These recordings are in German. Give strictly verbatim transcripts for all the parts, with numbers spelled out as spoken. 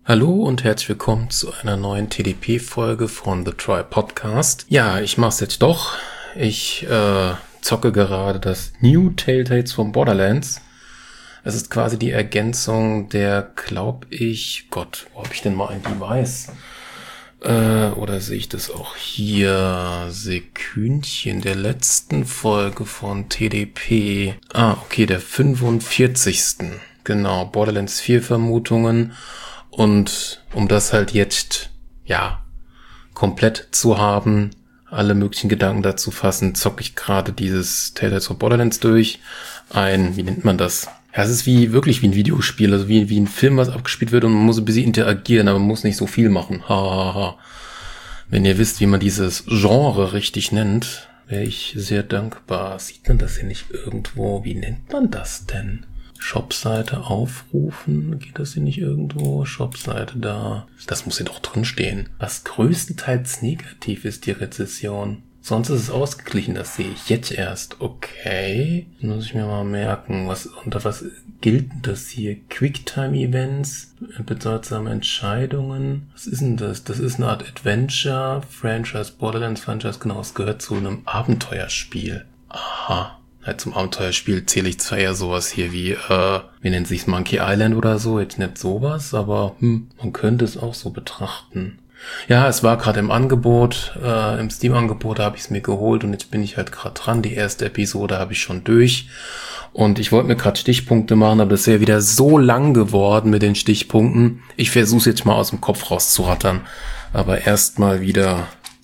Hallo und herzlich willkommen zu einer neuen T D P-Folge von The Try Podcast. Ja, ich mach's jetzt doch. Ich äh, zocke gerade das New Telltales von Borderlands. Es ist quasi die Ergänzung der, glaub ich, Gott, wo hab ich denn mal ein Device? Äh, oder sehe ich das auch hier? Sekündchen der letzten Folge von T D P. Ah, okay, der fünfundvierzigsten Genau, Borderlands vier Vermutungen. Und um das halt jetzt, ja, komplett zu haben, alle möglichen Gedanken dazu fassen, zocke ich gerade dieses Telltales von Borderlands durch. Ein, wie nennt man das? Ja, es ist wie, wirklich wie ein Videospiel, also wie, wie ein Film, was abgespielt wird und man muss ein bisschen interagieren, aber man muss nicht so viel machen. Ha, ha, ha. Wenn ihr wisst, wie man dieses Genre richtig nennt, wäre ich sehr dankbar. Sieht man das hier nicht irgendwo? Wie nennt man das denn? Shopseite aufrufen, geht das hier nicht irgendwo? Shopseite da. Das muss hier doch drin stehen. Was größtenteils negativ ist, die Rezession. Sonst ist es ausgeglichen, das sehe ich jetzt erst. Okay, muss ich mir mal merken, was unter was gilt denn das hier? Quicktime-Events, bedeutsame Entscheidungen. Was ist denn das? Das ist eine Art Adventure, Franchise, Borderlands Franchise, genau, es gehört zu einem Abenteuerspiel. Aha. Halt zum Abenteuerspiel zähle ich zwar eher sowas hier wie, äh, wie nennt sich's, Monkey Island oder so, jetzt nicht sowas, aber hm, man könnte es auch so betrachten. Ja, es war gerade im Angebot, äh, im Steam-Angebot, da habe ich es mir geholt und jetzt bin ich halt gerade dran. Die erste Episode habe ich schon durch und ich wollte mir gerade Stichpunkte machen, aber das wäre wieder so lang geworden mit den Stichpunkten. Ich versuche es jetzt mal aus dem Kopf rauszurattern, aber erstmal wieder...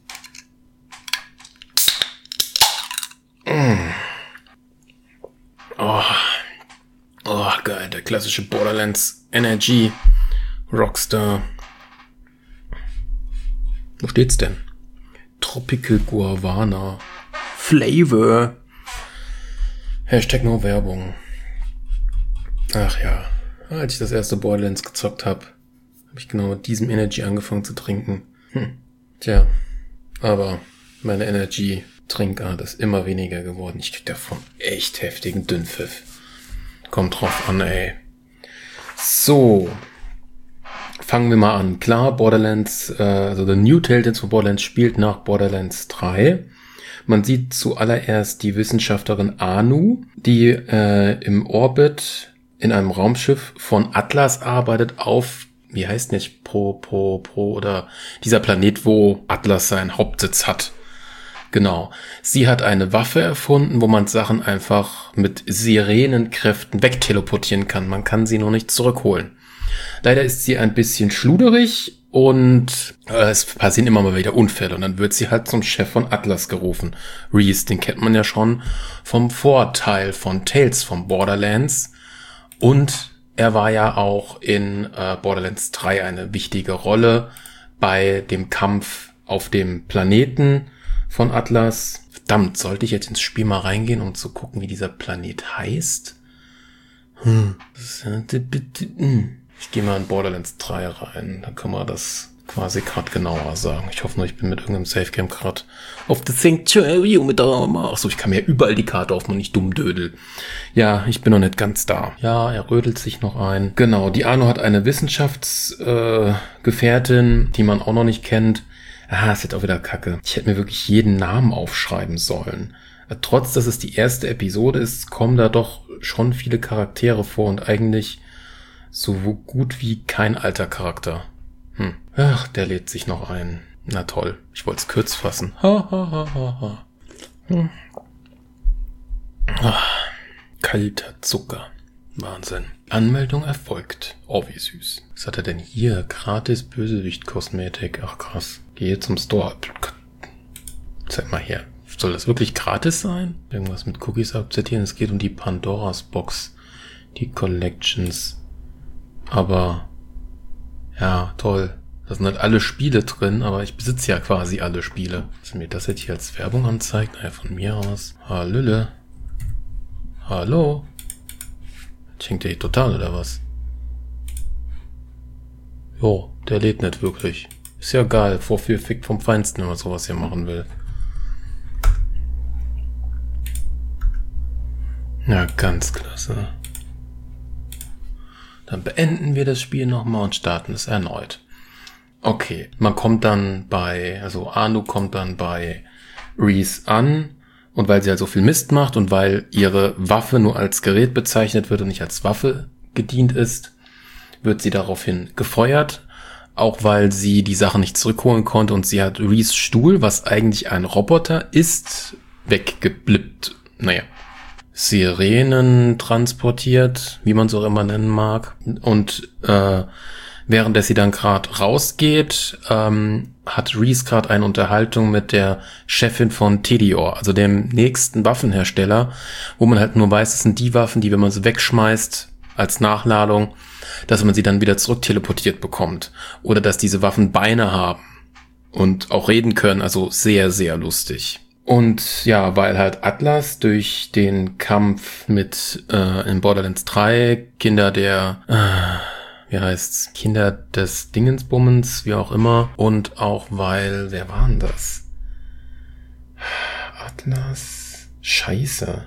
Mm. Oh, oh, geil, der klassische Borderlands Energy Rockstar. Wo steht's denn? Tropical Guavana Flavor. Hashtag no Werbung. Ach ja, als ich das erste Borderlands gezockt habe, habe ich genau mit diesem Energy angefangen zu trinken. Hm. Tja, aber meine Energy Trinkart ist immer weniger geworden. Ich krieg davon echt heftigen Dünnpfiff. Kommt drauf an, ey. So. Fangen wir mal an. Klar, Borderlands, äh, also The New Telltales von Borderlands spielt nach Borderlands drei. Man sieht zuallererst die Wissenschaftlerin Anu, die äh, im Orbit in einem Raumschiff von Atlas arbeitet auf, wie heißt denn jetzt, Pro, Pro, Pro, oder dieser Planet, wo Atlas seinen Hauptsitz hat. Genau. Sie hat eine Waffe erfunden, wo man Sachen einfach mit Sirenenkräften wegteleportieren kann. Man kann sie nur nicht zurückholen. Leider ist sie ein bisschen schluderig und äh, es passieren immer mal wieder Unfälle. Und dann wird sie halt zum Chef von Atlas gerufen. Reese, den kennt man ja schon vom Vorteil von Tales von Borderlands. Und er war ja auch in äh, Borderlands drei eine wichtige Rolle bei dem Kampf auf dem Planeten von Atlas. Verdammt, sollte ich jetzt ins Spiel mal reingehen, um zu gucken, wie dieser Planet heißt? Hm. Ich gehe mal in Borderlands drei rein, dann können wir das quasi gerade genauer sagen. Ich hoffe nur, ich bin mit irgendeinem Savegame gerade auf The Sanctuary mit der... Achso, ich kann mir überall die Karte aufmachen, nicht dumm dödel. Ja, ich bin noch nicht ganz da. Ja, er rödelt sich noch ein. Genau, die Anu hat eine Wissenschaftsgefährtin, äh, die man auch noch nicht kennt. Ah, ist jetzt auch wieder Kacke. Ich hätte mir wirklich jeden Namen aufschreiben sollen. Trotz, dass es die erste Episode ist, kommen da doch schon viele Charaktere vor und eigentlich so gut wie kein alter Charakter. Hm. Ach, der lädt sich noch ein. Na toll, ich wollte es kurz fassen. Ha, ha, ha, ha, ha. Hm. Ah, kalter Zucker. Wahnsinn. Anmeldung erfolgt. Oh, wie süß. Was hat er denn hier? Gratis Bösewicht-Kosmetik. Ach krass. Gehe zum Store. Zeig mal her. Soll das wirklich gratis sein? Irgendwas mit Cookies akzeptieren. Es geht um die Pandoras Box. Die Collections. Aber, ja, toll. Da sind halt alle Spiele drin, aber ich besitze ja quasi alle Spiele. Dass mir das jetzt hier als Werbung anzeigt? Naja, von mir aus. Hallöle. Hallo. Schenkt der hier total, oder was? Jo, der lädt nicht wirklich. Ist ja geil, Vorführeffekt vom Feinsten, wenn man sowas hier machen will. Ja, ganz klasse. Dann beenden wir das Spiel nochmal und starten es erneut. Okay, man kommt dann bei, also Anu kommt dann bei Reese an und weil sie halt so viel Mist macht und weil ihre Waffe nur als Gerät bezeichnet wird und nicht als Waffe gedient ist, wird sie daraufhin gefeuert, auch weil sie die Sache nicht zurückholen konnte und sie hat Reese Stuhl, was eigentlich ein Roboter ist, weggeblippt. Naja. Sirenen transportiert, wie man es auch immer nennen mag. Und äh, während sie dann gerade rausgeht, ähm, hat Reese gerade eine Unterhaltung mit der Chefin von Tediore, also dem nächsten Waffenhersteller, wo man halt nur weiß, es sind die Waffen, die, wenn man sie wegschmeißt als Nachladung, dass man sie dann wieder zurück teleportiert bekommt. Oder dass diese Waffen Beine haben und auch reden können, also sehr, sehr lustig. Und ja, weil halt Atlas durch den Kampf mit äh, in Borderlands drei Kinder der, äh, wie heißt's, Kinder des Dingensbummens, wie auch immer, und auch weil, wer war denn das? Atlas, scheiße.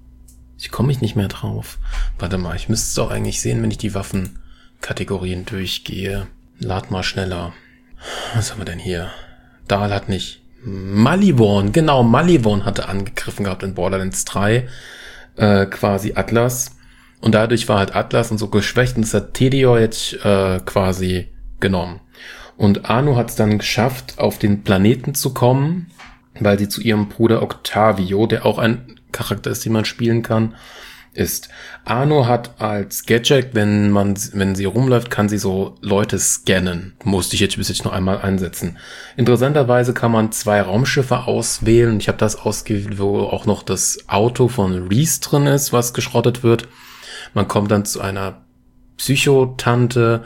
Ich komme mich nicht mehr drauf. Warte mal, ich müsste es auch eigentlich sehen, wenn ich die Waffenkategorien durchgehe. Lad mal schneller. Was haben wir denn hier? Dahl hat nicht... Malivorn, genau, Malivorn hatte angegriffen gehabt in Borderlands drei, äh, quasi Atlas. Und dadurch war halt Atlas und so geschwächt und das hat Tediore jetzt äh, quasi genommen. Und Anu hat es dann geschafft, auf den Planeten zu kommen, weil sie zu ihrem Bruder Octavio, der auch ein Charakter ist, den man spielen kann, ist. Anu hat als Gadget, wenn man, wenn sie rumläuft, kann sie so Leute scannen. Musste ich jetzt bis jetzt noch einmal einsetzen. Interessanterweise kann man zwei Raumschiffe auswählen. Ich habe das ausgewählt, wo auch noch das Auto von Reese drin ist, was geschrottet wird. Man kommt dann zu einer Psychotante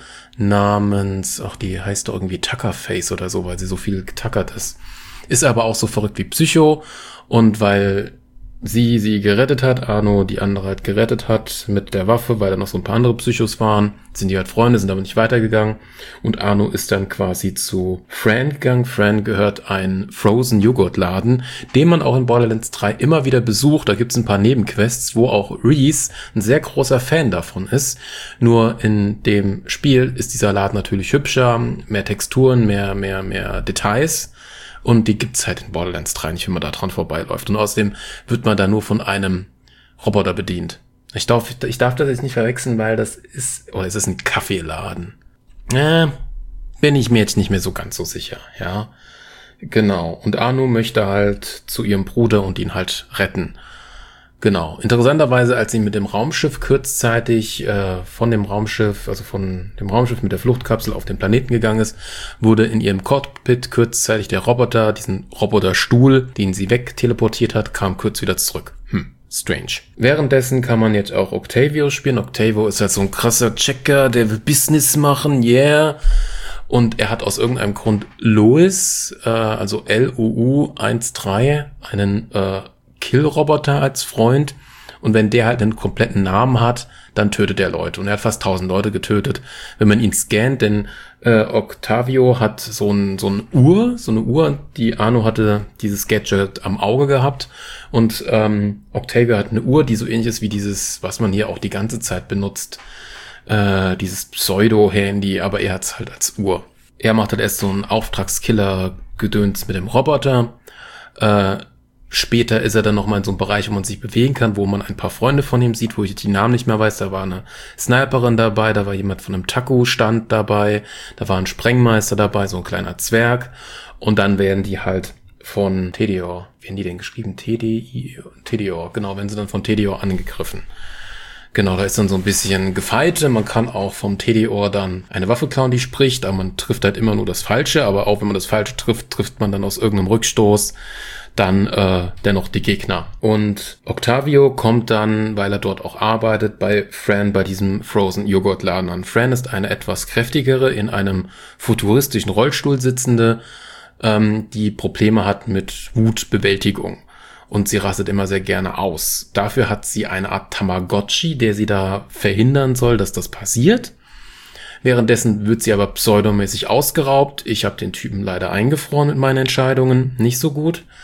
namens, ach, die heißt doch irgendwie Tuckerface oder so, weil sie so viel getackert ist. Ist aber auch so verrückt wie Psycho und weil sie sie gerettet hat, Arno die andere halt gerettet hat mit der Waffe, weil da noch so ein paar andere Psychos waren, sind die halt Freunde, sind aber nicht weitergegangen und Arno ist dann quasi zu Fran gegangen. Fran gehört ein Frozen-Joghurt-Laden, den man auch in Borderlands drei immer wieder besucht. Da gibt's ein paar Nebenquests, wo auch Reese ein sehr großer Fan davon ist. Nur in dem Spiel ist dieser Laden natürlich hübscher, mehr Texturen, mehr, mehr, mehr Details. Und die gibt's halt in Borderlands drei nicht, wenn man da dran vorbeiläuft. Und außerdem wird man da nur von einem Roboter bedient. Ich darf, ich darf das jetzt nicht verwechseln, weil das ist, oder es ist ein Kaffeeladen. Äh, bin ich mir jetzt nicht mehr so ganz so sicher, ja. Genau. Und Anu möchte halt zu ihrem Bruder und ihn halt retten. Genau. Interessanterweise, als sie mit dem Raumschiff kurzzeitig äh, von dem Raumschiff, also von dem Raumschiff mit der Fluchtkapsel auf den Planeten gegangen ist, wurde in ihrem Cockpit kurzzeitig der Roboter, diesen Roboterstuhl, den sie wegteleportiert hat, kam kurz wieder zurück. Hm, strange. Währenddessen kann man jetzt auch Octavio spielen. Octavio ist halt so ein krasser Checker, der will Business machen, yeah. Und er hat aus irgendeinem Grund Lois, äh, also L O U eins drei, einen äh, Kill-Roboter als Freund und wenn der halt einen kompletten Namen hat, dann tötet er Leute und er hat fast tausend Leute getötet, wenn man ihn scannt, denn äh, Octavio hat so ein so eine Uhr, so eine Uhr, die Arno hatte dieses Gadget am Auge gehabt und ähm, Octavio hat eine Uhr, die so ähnlich ist wie dieses, was man hier auch die ganze Zeit benutzt, äh, dieses Pseudo-Handy, aber er hat's halt als Uhr. Er macht halt erst so einen Auftragskiller-Gedöns mit dem Roboter, äh, Später ist er dann nochmal in so einem Bereich, wo man sich bewegen kann, wo man ein paar Freunde von ihm sieht, wo ich die Namen nicht mehr weiß. Da war eine Sniperin dabei, da war jemand von einem Taku-Stand dabei, da war ein Sprengmeister dabei, so ein kleiner Zwerg. Und dann werden die halt von Tediore, wie haben die denn geschrieben? T D I Tediore, genau, werden sie dann von Tediore angegriffen. Genau, da ist dann so ein bisschen Gefeite. Man kann auch vom Tediore dann eine Waffe klauen, die spricht, aber man trifft halt immer nur das Falsche. Aber auch wenn man das Falsche trifft, trifft man dann aus irgendeinem Rückstoß dann äh, dennoch die Gegner. Und Octavio kommt dann, weil er dort auch arbeitet, bei Fran bei diesem Frozen-Joghurt-Laden an. Fran ist eine etwas kräftigere, in einem futuristischen Rollstuhl sitzende, ähm, die Probleme hat mit Wutbewältigung. Und sie rastet immer sehr gerne aus. Dafür hat sie eine Art Tamagotchi, der sie da verhindern soll, dass das passiert. Währenddessen wird sie aber pseudomäßig ausgeraubt. Ich habe den Typen leider eingefroren mit meinen Entscheidungen. Nicht so gut.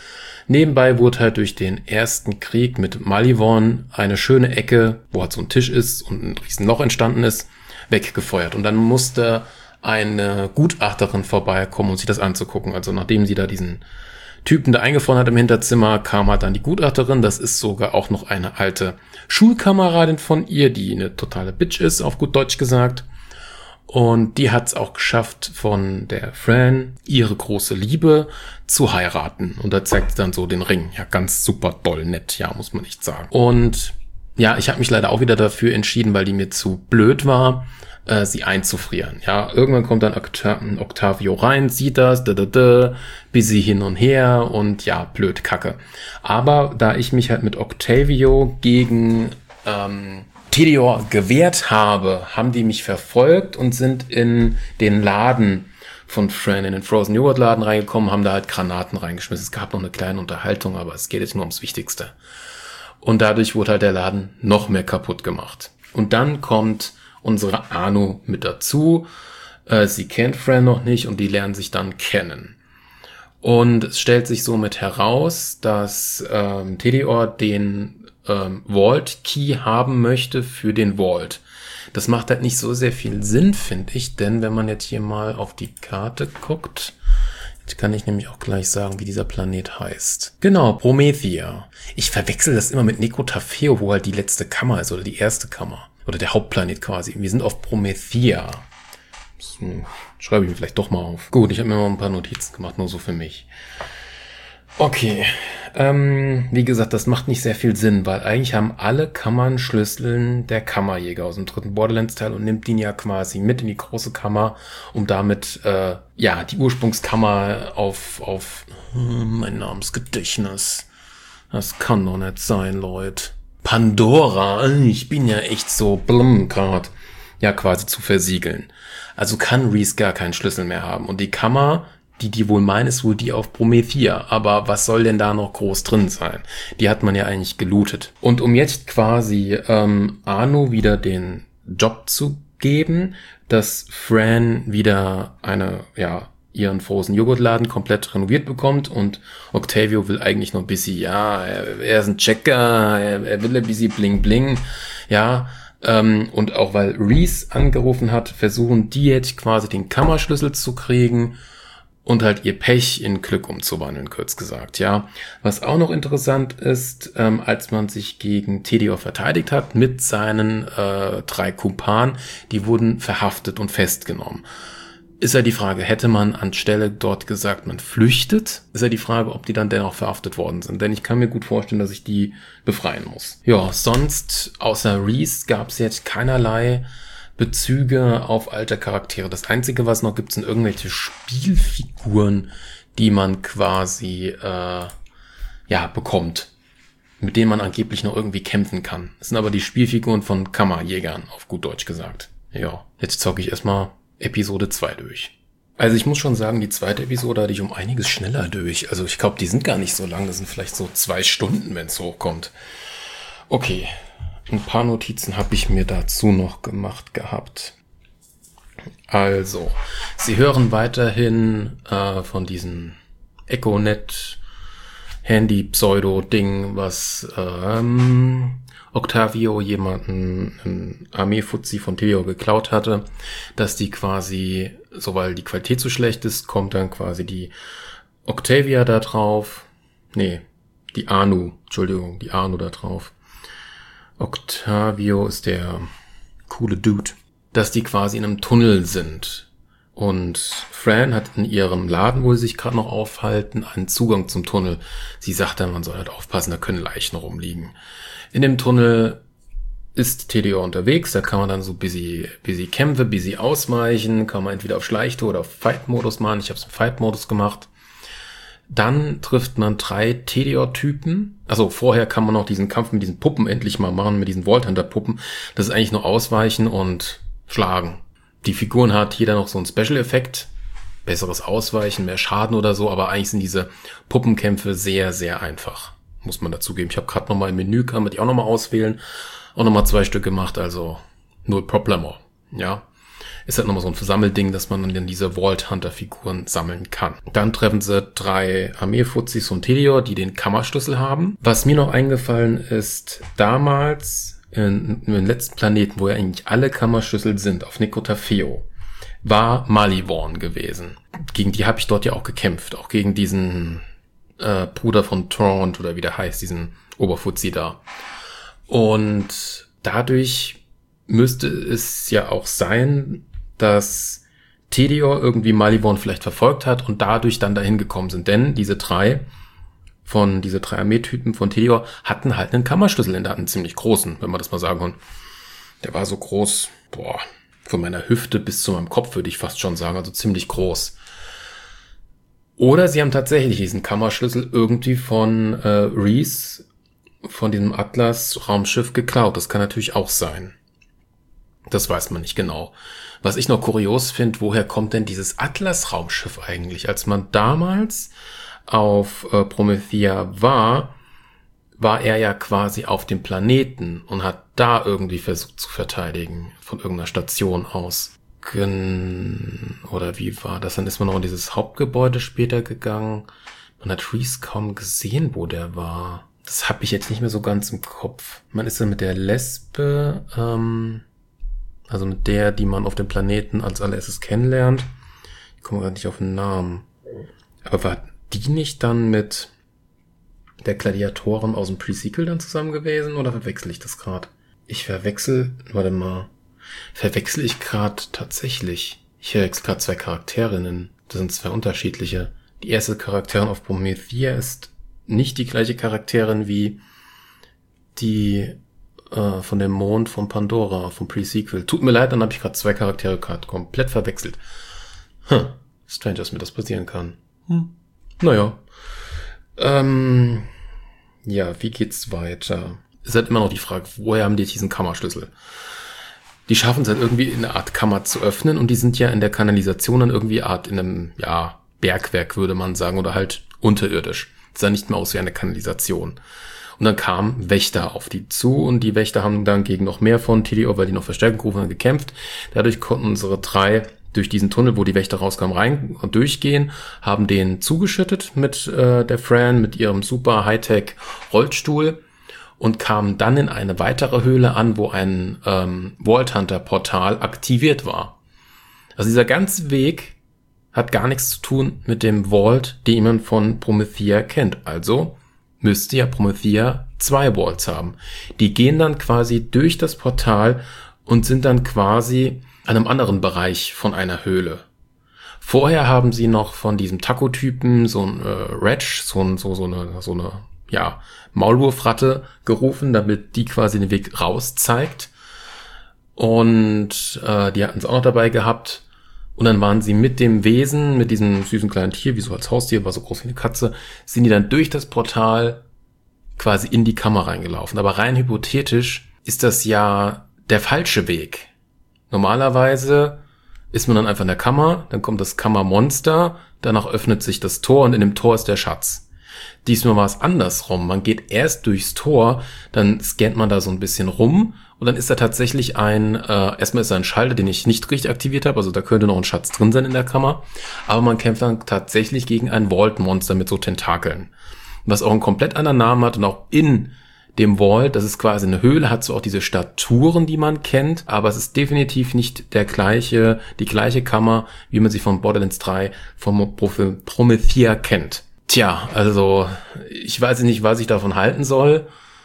Nebenbei wurde halt durch den ersten Krieg mit Malivon eine schöne Ecke, wo halt so ein Tisch ist und ein riesen Loch entstanden ist, weggefeuert. Und dann musste eine Gutachterin vorbeikommen, um sich das anzugucken. Also nachdem sie da diesen Typen da eingefroren hat im Hinterzimmer, kam halt dann die Gutachterin. Das ist sogar auch noch eine alte Schulkameradin von ihr, die eine totale Bitch ist, auf gut Deutsch gesagt. Und die hat es auch geschafft, von der Fran ihre große Liebe zu heiraten. Und da zeigt sie dann so den Ring. Ja, ganz super doll nett, ja, muss man nicht sagen. Und ja, ich habe mich leider auch wieder dafür entschieden, weil die mir zu blöd war, äh, sie einzufrieren. Ja, irgendwann kommt dann Octa- Octavio rein, sieht das, da, da, da, busy hin und her und ja, blöd, kacke. Aber da ich mich halt mit Octavio gegen ähm, Tediore gewehrt habe, haben die mich verfolgt und sind in den Laden von Fran, in den Frozen Joghurt Laden reingekommen, haben da halt Granaten reingeschmissen. Es gab noch eine kleine Unterhaltung, aber es geht jetzt nur ums Wichtigste. Und dadurch wurde halt der Laden noch mehr kaputt gemacht. Und dann kommt unsere Anu mit dazu. Äh, sie kennt Fran noch nicht und die lernen sich dann kennen. Und es stellt sich somit heraus, dass ähm, Tediore den ähm, Vault Key haben möchte für den Vault. Das macht halt nicht so sehr viel Sinn, finde ich, denn wenn man jetzt hier mal auf die Karte guckt, jetzt kann ich nämlich auch gleich sagen, wie dieser Planet heißt. Genau, Promethea. Ich verwechsel das immer mit Nekotafeo, wo halt die letzte Kammer ist oder die erste Kammer. Oder der Hauptplanet quasi. Wir sind auf Promethea. Das schreibe ich mir vielleicht doch mal auf. Gut, ich habe mir mal ein paar Notizen gemacht, nur so für mich. Okay, ähm, wie gesagt, das macht nicht sehr viel Sinn, weil eigentlich haben alle Kammern Schlüsseln der Kammerjäger aus dem dritten Borderlands-Teil und nimmt ihn ja quasi mit in die große Kammer, um damit, äh, ja, die Ursprungskammer auf, auf, hm, mein Namensgedächtnis. Das kann doch nicht sein, Leute. Pandora, ich bin ja echt so blum grad, ja, quasi zu versiegeln. Also kann Rhys gar keinen Schlüssel mehr haben und die Kammer, die die wohl meint, ist wohl die auf Promethea. Aber was soll denn da noch groß drin sein? Die hat man ja eigentlich gelootet. Und um jetzt quasi ähm, Anu wieder den Job zu geben, dass Fran wieder eine, ja, ihren Frozen Joghurt Laden komplett renoviert bekommt und Octavio will eigentlich noch ein bisschen, ja, er, er ist ein Checker, er, er will ein bisschen bling bling, ja, ähm, und auch weil Rhys angerufen hat, versuchen die jetzt quasi den Kammerschlüssel zu kriegen und halt ihr Pech in Glück umzuwandeln, kurz gesagt, ja. Was auch noch interessant ist, ähm, als man sich gegen Tediore verteidigt hat mit seinen äh, drei Kumpanen, die wurden verhaftet und festgenommen. Ist ja die Frage, hätte man anstelle dort gesagt, man flüchtet? Ist ja die Frage, ob die dann dennoch verhaftet worden sind. Denn ich kann mir gut vorstellen, dass ich die befreien muss. Ja, sonst, außer Rhys, gab es jetzt keinerlei Bezüge auf alte Charaktere. Das Einzige, was noch gibt, sind irgendwelche Spielfiguren, die man quasi, äh, ja, bekommt. Mit denen man angeblich noch irgendwie kämpfen kann. Das sind aber die Spielfiguren von Kammerjägern, auf gut Deutsch gesagt. Ja, jetzt zocke ich erstmal Episode zwei durch. Also ich muss schon sagen, die zweite Episode hatte ich um einiges schneller durch. Also ich glaube, die sind gar nicht so lang. Das sind vielleicht so zwei Stunden, wenn es hochkommt. Okay, ein paar Notizen habe ich mir dazu noch gemacht gehabt. Also, Sie hören weiterhin äh, von diesem Econet Handy-Pseudo-Ding, was ähm, Octavio jemanden, ein Armee-Fuzzi von Tediore geklaut hatte, dass die quasi, so weil die Qualität zu schlecht ist, kommt dann quasi die Octavia da drauf. Nee, die Anu, Entschuldigung, die Anu da drauf. Octavio ist der coole Dude, dass die quasi in einem Tunnel sind. Und Fran hat in ihrem Laden, wo sie sich gerade noch aufhalten, einen Zugang zum Tunnel. Sie sagt dann, man soll halt aufpassen, da können Leichen rumliegen. In dem Tunnel ist Tediore unterwegs, da kann man dann so busy, busy Kämpfe, busy ausweichen, kann man entweder auf Schleichtour oder auf Fight-Modus machen. Ich habe es im Fight-Modus gemacht. Dann trifft man drei Tediore-Typen. Also vorher kann man noch diesen Kampf mit diesen Puppen endlich mal machen, mit diesen Vault Hunter-Puppen. Das ist eigentlich nur ausweichen und schlagen. Die Figuren hat jeder noch so einen Special-Effekt. Besseres Ausweichen, mehr Schaden oder so. Aber eigentlich sind diese Puppenkämpfe sehr, sehr einfach. Muss man dazugeben. Ich habe gerade nochmal im Menü, kann man die auch nochmal auswählen. Auch nochmal zwei Stück gemacht, also null Problemo. Ja. Ist halt nochmal so ein Versammelding, dass man dann diese Vault Hunter Figuren sammeln kann. Dann treffen sie drei Armeefuzis und Tedior, die den Kammerschlüssel haben. Was mir noch eingefallen ist, damals in, in den letzten Planeten, wo ja eigentlich alle Kammerschlüssel sind, auf Nicotafeo, war Malivorn gewesen. Gegen die habe ich dort ja auch gekämpft, auch gegen diesen äh, Bruder von Torrent oder wie der heißt, diesen Oberfuzzi da. Und dadurch müsste es ja auch sein, dass Tedior irgendwie Malivorn vielleicht verfolgt hat und dadurch dann dahin gekommen sind. Denn diese drei von, diese drei Armeetypen von Tedior hatten halt einen Kammerschlüssel in der Hand, einen ziemlich großen, wenn man das mal sagen kann. Der war so groß, boah, von meiner Hüfte bis zu meinem Kopf würde ich fast schon sagen, also ziemlich groß. Oder sie haben tatsächlich diesen Kammerschlüssel irgendwie von äh, Reese, von diesem Atlas-Raumschiff geklaut. Das kann natürlich auch sein. Das weiß man nicht genau. Was ich noch kurios finde, woher kommt denn dieses Atlas-Raumschiff eigentlich? Als man damals auf äh, Promethea war, war er ja quasi auf dem Planeten und hat da irgendwie versucht zu verteidigen, von irgendeiner Station aus. Gen- Oder wie war das? Dann ist man noch in dieses Hauptgebäude später gegangen. Man hat Reese kaum gesehen, wo der war. Das habe ich jetzt nicht mehr so ganz im Kopf. Man ist dann mit der Lesbe, ähm, also mit der, die man auf dem Planeten als allererstes kennenlernt. Ich komme gerade nicht auf den Namen. Aber war die nicht dann mit der Gladiatorin aus dem Pre-Sequel dann zusammen gewesen? Oder verwechsel ich das gerade? Ich verwechsel, warte mal, verwechsel ich gerade tatsächlich. Ich verwechsel gerade zwei Charakterinnen. Das sind zwei unterschiedliche. Die erste Charakterin auf Promethea ist nicht die gleiche Charakterin wie die äh, von dem Mond von Pandora, vom Pre-Sequel. Tut mir leid, dann habe ich gerade zwei Charaktere gerade komplett verwechselt. Hm, strange, dass mir das passieren kann. Hm. Naja. Ähm, ja, wie geht's weiter? Es ist halt immer noch die Frage, woher haben die diesen Kammerschlüssel? Die schaffen es halt irgendwie in eine Art Kammer zu öffnen und die sind ja in der Kanalisation dann irgendwie Art in einem, ja, Bergwerk, würde man sagen, oder halt unterirdisch. Das sah nicht mehr aus wie eine Kanalisation. Und dann kamen Wächter auf die zu und die Wächter haben dann gegen noch mehr von Tedior, weil die noch Verstärkung gerufen haben, gekämpft. Dadurch konnten unsere drei durch diesen Tunnel, wo die Wächter rauskamen, rein und durchgehen, haben den zugeschüttet mit äh, der Fran, mit ihrem super Hightech-Rollstuhl und kamen dann in eine weitere Höhle an, wo ein ähm, Vault Hunter-Portal aktiviert war. Also dieser ganze Weg hat gar nichts zu tun mit dem Vault, den man von Promethea kennt. Also müsste ja Promethea zwei Vaults haben. Die gehen dann quasi durch das Portal und sind dann quasi an einem anderen Bereich von einer Höhle. Vorher haben sie noch von diesem Taco-Typen so ein äh, Wretch, so, ein, so, so eine, so eine, ja, Maulwurfratte gerufen, damit die quasi den Weg raus zeigt. Und äh, die hatten es auch noch dabei gehabt. Und dann waren sie mit dem Wesen, mit diesem süßen kleinen Tier, wie so als Haustier, war so groß wie eine Katze, sind die dann durch das Portal quasi in die Kammer reingelaufen. Aber rein hypothetisch ist das ja der falsche Weg. Normalerweise ist man dann einfach in der Kammer, dann kommt das Kammermonster, danach öffnet sich das Tor und in dem Tor ist der Schatz. Diesmal war es andersrum. Man geht erst durchs Tor, dann scannt man da so ein bisschen rum und dann ist da tatsächlich ein, äh, erstmal ist da ein Schalter, den ich nicht richtig aktiviert habe, also da könnte noch ein Schatz drin sein in der Kammer, aber man kämpft dann tatsächlich gegen ein Vault-Monster mit so Tentakeln, was auch einen komplett anderen Namen hat und auch in dem Vault, das ist quasi eine Höhle, hat so auch diese Staturen, die man kennt, aber es ist definitiv nicht der gleiche, die gleiche Kammer, wie man sie von Borderlands drei, vom Promethea kennt. Tja, also ich weiß nicht, was ich davon halten soll.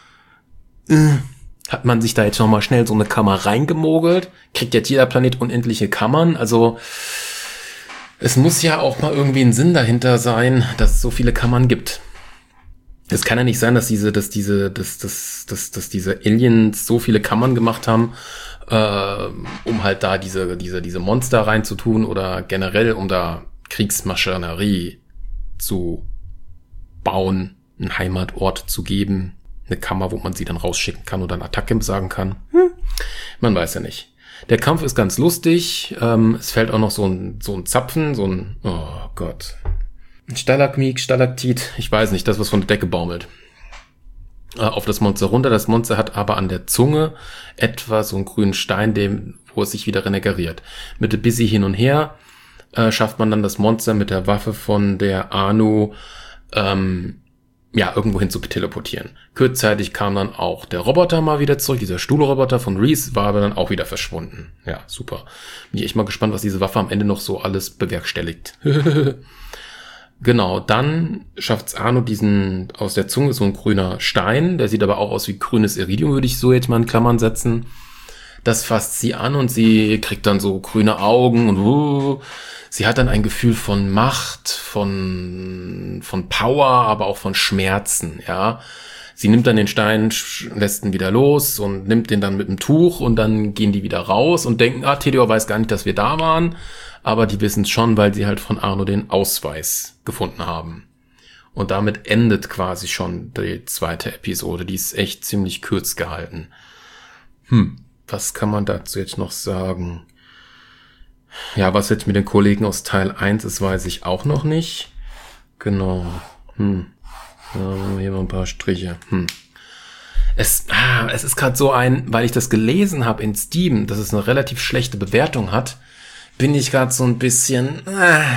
Hat man sich da jetzt nochmal schnell so eine Kammer reingemogelt? Kriegt jetzt jeder Planet unendliche Kammern? Also es muss ja auch mal irgendwie ein Sinn dahinter sein, dass es so viele Kammern gibt. Es kann ja nicht sein, dass diese, dass diese, dass, dass, dass, dass diese Aliens so viele Kammern gemacht haben, äh, um halt da diese, diese, diese Monster reinzutun oder generell um da Kriegsmaschinerie zu bauen, einen Heimatort zu geben, eine Kammer, wo man sie dann rausschicken kann oder eine Attacke sagen kann. Hm. Man weiß ja nicht. Der Kampf ist ganz lustig. Ähm, es fällt auch noch so ein, so ein Zapfen, so ein, oh Gott. Ein Stalagmit, Stalaktit, ich weiß nicht, das, was von der Decke baumelt. Äh, auf das Monster runter. Das Monster hat aber an der Zunge etwa so einen grünen Stein, dem, wo es sich wieder regeneriert. Mit ein bisschen hin und her äh, schafft man dann das Monster mit der Waffe von der Anu ähm, ja, irgendwo hin zu teleportieren. Kurzzeitig kam dann auch der Roboter mal wieder zurück, dieser Stuhlroboter von Reese war aber dann auch wieder verschwunden. Ja, super. Bin ich echt mal gespannt, was diese Waffe am Ende noch so alles bewerkstelligt. Genau, dann schafft's Anu diesen, aus der Zunge so ein grüner Stein, der sieht aber auch aus wie grünes Iridium, würde ich so jetzt mal in Klammern setzen. Das fasst sie an und sie kriegt dann so grüne Augen und uh, sie hat dann ein Gefühl von Macht, von von Power, aber auch von Schmerzen, ja. Sie nimmt dann den Stein, lässt ihn wieder los und nimmt den dann mit einem Tuch und dann gehen die wieder raus und denken, ah, Tedeor weiß gar nicht, dass wir da waren, aber die wissen es schon, weil sie halt von Arno den Ausweis gefunden haben. Und damit endet quasi schon die zweite Episode, die ist echt ziemlich kurz gehalten. Hm. Was kann man dazu jetzt noch sagen? Ja, was jetzt mit den Kollegen aus Teil eins ist, weiß ich auch noch nicht. Genau. Hm. Ja, hier mal ein paar Striche. Hm. Es, ah, es ist gerade so ein, weil ich das gelesen habe in Steam, dass es eine relativ schlechte Bewertung hat, bin ich gerade so ein bisschen, ah,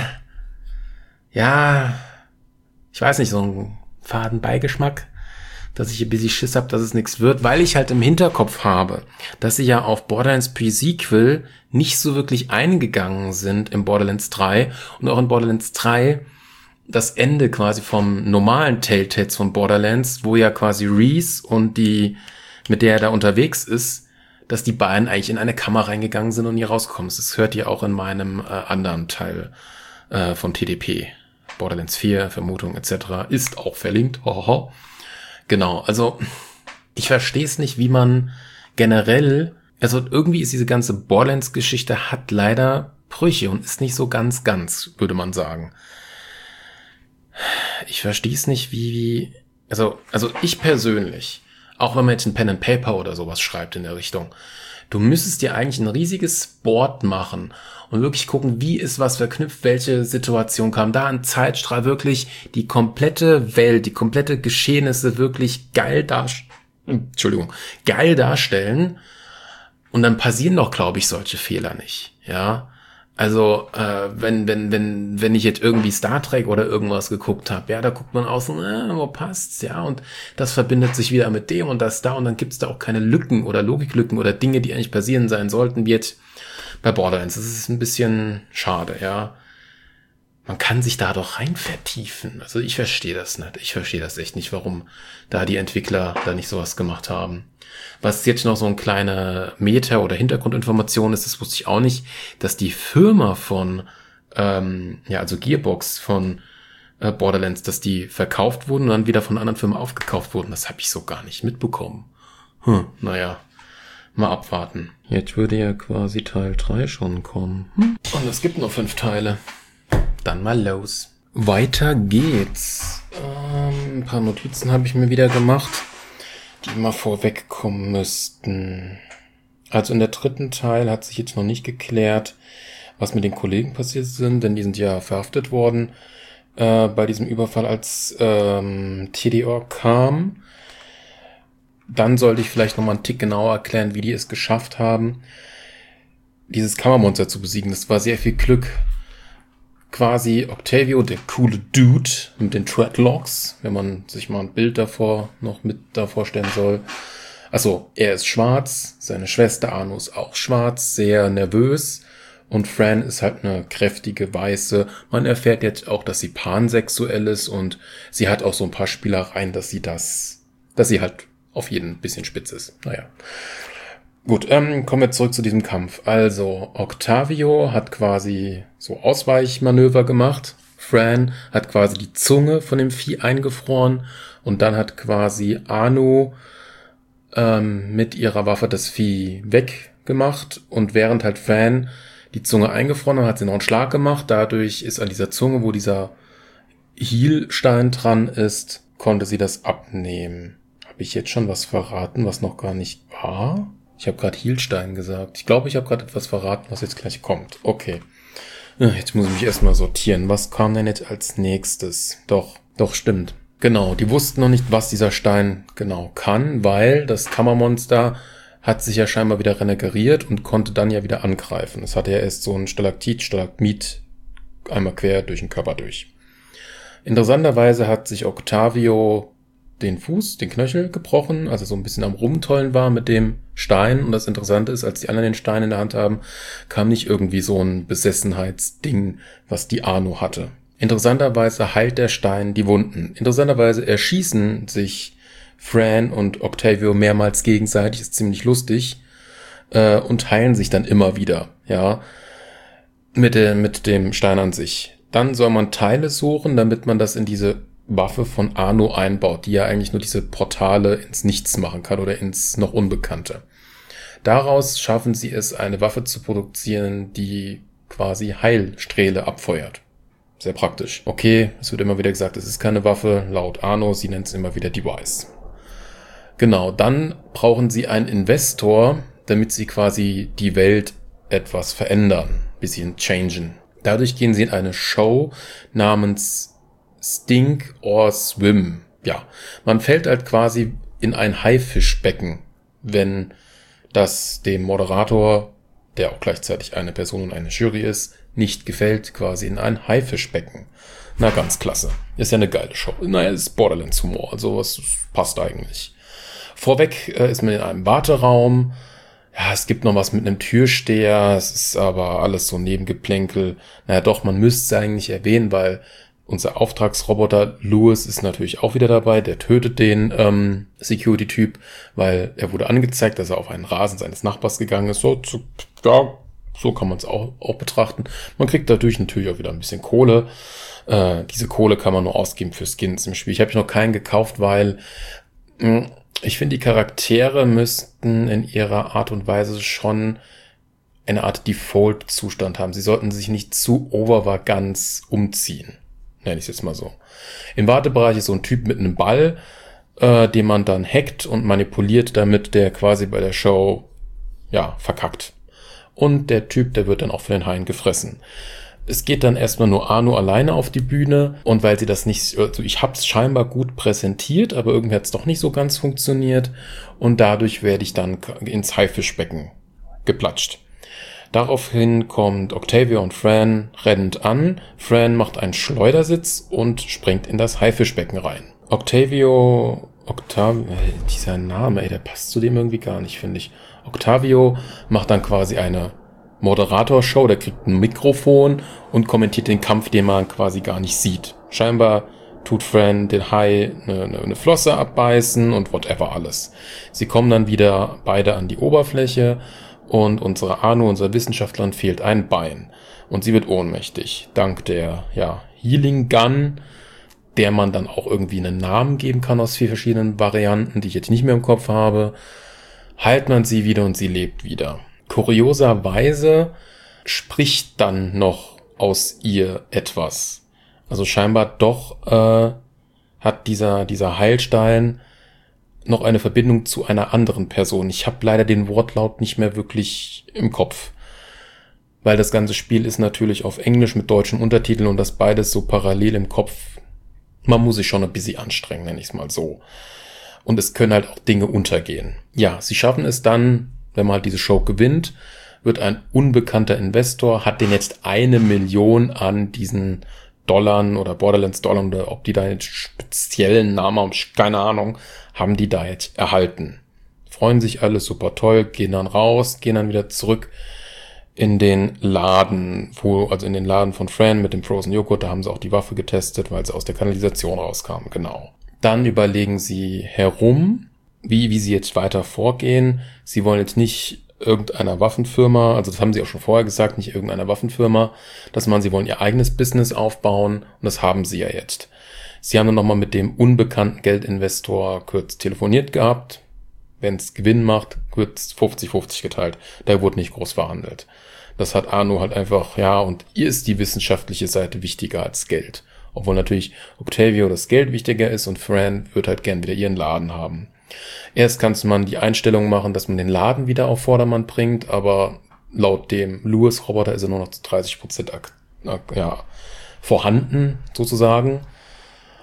ja, ich weiß nicht, so ein faden Beigeschmack, dass ich ein bisschen Schiss habe, dass es nichts wird, weil ich halt im Hinterkopf habe, dass sie ja auf Borderlands Pre-Sequel nicht so wirklich eingegangen sind im Borderlands drei und auch in Borderlands drei das Ende quasi vom normalen Telltales von Borderlands, wo ja quasi Reese und die, mit der er da unterwegs ist, dass die beiden eigentlich in eine Kammer reingegangen sind und nie rausgekommen sind. Das hört ihr auch in meinem äh, anderen Teil äh, von T D P. Borderlands vier, Vermutung et cetera ist auch verlinkt. Hohoho. Genau, also ich verstehe es nicht, wie man generell, also irgendwie ist diese ganze Borderlands-Geschichte hat leider Brüche und ist nicht so ganz, ganz, würde man sagen. Ich verstehe es nicht, wie, wie, also, also ich persönlich, auch wenn man jetzt ein Pen and Paper oder sowas schreibt in der Richtung, du müsstest dir eigentlich ein riesiges Board machen und wirklich gucken, wie ist was verknüpft, welche Situation kam da, ein Zeitstrahl, wirklich die komplette Welt, die komplette Geschehnisse wirklich geil darstellen, Entschuldigung, geil darstellen und dann passieren doch, glaube ich, solche Fehler nicht, ja. Also, äh, wenn, wenn, wenn, wenn ich jetzt irgendwie Star Trek oder irgendwas geguckt habe, ja, da guckt man außen, äh, wo passt's, ja, und das verbindet sich wieder mit dem und das da und dann gibt's da auch keine Lücken oder Logiklücken oder Dinge, die eigentlich passieren sein sollten, wie jetzt bei Borderlands. Das ist ein bisschen schade, ja. Man kann sich da doch rein vertiefen. Also ich verstehe das nicht. Ich verstehe das echt nicht, warum da die Entwickler da nicht sowas gemacht haben. Was jetzt noch so ein kleiner Meta- oder Hintergrundinformation ist, das wusste ich auch nicht, dass die Firma von, ähm, ja, also Gearbox von äh, Borderlands, dass die verkauft wurden und dann wieder von anderen Firmen aufgekauft wurden. Das habe ich so gar nicht mitbekommen. Hm, naja, mal abwarten. Jetzt würde ja quasi Teil drei schon kommen. Hm. Und es gibt nur fünf Teile. Dann mal los. Weiter geht's. Ähm, ein paar Notizen habe ich mir wieder gemacht, die mal vorwegkommen müssten. Also in der dritten Teil hat sich jetzt noch nicht geklärt, was mit den Kollegen passiert sind, denn die sind ja verhaftet worden äh, bei diesem Überfall, als ähm, Tedeor kam. Dann sollte ich vielleicht noch mal einen Tick genauer erklären, wie die es geschafft haben, dieses Kammermonster zu besiegen. Das war sehr viel Glück. Quasi Octavio, der coole Dude mit den Dreadlocks, wenn man sich mal ein Bild davor noch mit da vorstellen soll. Also er ist schwarz, seine Schwester Anu ist auch schwarz, sehr nervös und Fran ist halt eine kräftige Weiße. Man erfährt jetzt auch, dass sie pansexuell ist und sie hat auch so ein paar Spielereien, dass sie das, dass sie halt auf jeden ein bisschen spitz ist. Naja. Gut, ähm, kommen wir zurück zu diesem Kampf. Also, Octavio hat quasi so Ausweichmanöver gemacht. Fran hat quasi die Zunge von dem Vieh eingefroren und dann hat quasi Anu ähm, mit ihrer Waffe das Vieh weggemacht und während halt Fran die Zunge eingefroren hat, hat sie noch einen Schlag gemacht. Dadurch ist an dieser Zunge, wo dieser Heilstein dran ist, konnte sie das abnehmen. Habe ich jetzt schon was verraten, was noch gar nicht war? Ich habe gerade Heilstein gesagt. Ich glaube, ich habe gerade etwas verraten, was jetzt gleich kommt. Okay. Jetzt muss ich mich erstmal sortieren. Was kam denn jetzt als nächstes? Doch, doch, stimmt. Genau, die wussten noch nicht, was dieser Stein genau kann, weil das Kammermonster hat sich ja scheinbar wieder regeneriert und konnte dann ja wieder angreifen. Es hatte ja erst so ein Stalaktit, Stalagmit einmal quer durch den Körper durch. Interessanterweise hat sich Octavio den Fuß, den Knöchel gebrochen, also so ein bisschen am Rumtollen war mit dem Stein. Und das Interessante ist, als die anderen den Stein in der Hand haben, kam nicht irgendwie so ein Besessenheitsding, was die Ano hatte. Interessanterweise heilt der Stein die Wunden. Interessanterweise erschießen sich Fran und Octavio mehrmals gegenseitig, ist ziemlich lustig, äh, und heilen sich dann immer wieder, ja, mit, der, mit dem Stein an sich. Dann soll man Teile suchen, damit man das in diese Waffe von Ano einbaut, die ja eigentlich nur diese Portale ins Nichts machen kann oder ins noch Unbekannte. Daraus schaffen sie es, eine Waffe zu produzieren, die quasi Heilsträhle abfeuert. Sehr praktisch. Okay, es wird immer wieder gesagt, es ist keine Waffe, laut Ano, sie nennt es immer wieder Device. Genau, dann brauchen sie einen Investor, damit sie quasi die Welt etwas verändern, bisschen changen. Dadurch gehen sie in eine Show namens Stink or Swim. Ja, man fällt halt quasi in ein Haifischbecken, wenn das dem Moderator, der auch gleichzeitig eine Person und eine Jury ist, nicht gefällt, quasi in ein Haifischbecken. Na, ganz klasse. Ist ja eine geile Show. Naja, ist Borderlands-Humor, also was passt eigentlich. Vorweg äh, ist man in einem Warteraum. Ja, es gibt noch was mit einem Türsteher, es ist aber alles so Nebengeplänkel. Naja, doch, man müsste es eigentlich erwähnen, weil unser Auftragsroboter Louis ist natürlich auch wieder dabei. Der tötet den ähm, Security-Typ, weil er wurde angezeigt, dass er auf einen Rasen seines Nachbars gegangen ist. So, zu, ja, so kann man es auch, auch betrachten. Man kriegt dadurch natürlich auch wieder ein bisschen Kohle. Äh, diese Kohle kann man nur ausgeben für Skins im Spiel. Ich habe noch keinen gekauft, weil mh, ich finde, die Charaktere müssten in ihrer Art und Weise schon eine Art Default-Zustand haben. Sie sollten sich nicht zu overvaganz umziehen. Nenne ich es jetzt mal so. Im Wartebereich ist so ein Typ mit einem Ball, äh, den man dann hackt und manipuliert, damit der quasi bei der Show, ja, verkackt. Und der Typ, der wird dann auch von den Haien gefressen. Es geht dann erstmal nur Ano alleine auf die Bühne und weil sie das nicht, also ich habe es scheinbar gut präsentiert, aber irgendwie hat es doch nicht so ganz funktioniert und dadurch werde ich dann ins Haifischbecken geplatscht. Daraufhin kommt Octavio und Fran rennend an. Fran macht einen Schleudersitz und springt in das Haifischbecken rein. Octavio, Octavio, äh, dieser Name, ey, der passt zu dem irgendwie gar nicht, finde ich. Octavio macht dann quasi eine Moderatorshow, der kriegt ein Mikrofon und kommentiert den Kampf, den man quasi gar nicht sieht. Scheinbar tut Fran den Hai eine, eine, eine Flosse abbeißen und whatever alles. Sie kommen dann wieder beide an die Oberfläche und unsere Ano, unser Wissenschaftlerin, fehlt ein Bein. Und sie wird ohnmächtig. Dank der ja, Healing Gun, der man dann auch irgendwie einen Namen geben kann aus vier verschiedenen Varianten, die ich jetzt nicht mehr im Kopf habe, heilt man sie wieder und sie lebt wieder. Kurioserweise spricht dann noch aus ihr etwas. Also scheinbar doch äh, hat dieser, dieser Heilstein noch eine Verbindung zu einer anderen Person. Ich habe leider den Wortlaut nicht mehr wirklich im Kopf. Weil das ganze Spiel ist natürlich auf Englisch mit deutschen Untertiteln und das beides so parallel im Kopf. Man muss sich schon ein bisschen anstrengen, nenne ich es mal so. Und es können halt auch Dinge untergehen. Ja, sie schaffen es dann, wenn man halt diese Show gewinnt, wird ein unbekannter Investor, hat den jetzt eine Million an diesen Dollar oder Borderlands Dollar oder ob die da jetzt speziellen Namen haben, keine Ahnung, haben die da jetzt erhalten. Freuen sich alle, super toll, gehen dann raus, gehen dann wieder zurück in den Laden, wo, also in den Laden von Fran mit dem Frozen Joghurt, da haben sie auch die Waffe getestet, weil sie aus der Kanalisation rauskam, genau. Dann überlegen sie herum, wie, wie sie jetzt weiter vorgehen. Sie wollen jetzt nicht irgendeiner Waffenfirma, also das haben sie auch schon vorher gesagt, nicht irgendeiner Waffenfirma, dass man, sie wollen ihr eigenes Business aufbauen und das haben sie ja jetzt. Sie haben dann nochmal mit dem unbekannten Geldinvestor kurz telefoniert gehabt. Wenn es Gewinn macht, wird fünfzig fünfzig geteilt. Da wurde nicht groß verhandelt. Das hat Ano halt einfach, ja, und ihr ist die wissenschaftliche Seite wichtiger als Geld. Obwohl natürlich Octavio das Geld wichtiger ist und Fran wird halt gern wieder ihren Laden haben. Erst kann man die Einstellung machen, dass man den Laden wieder auf Vordermann bringt, aber laut dem Louis-Roboter ist er nur noch zu dreißig Prozent ja, vorhanden, sozusagen.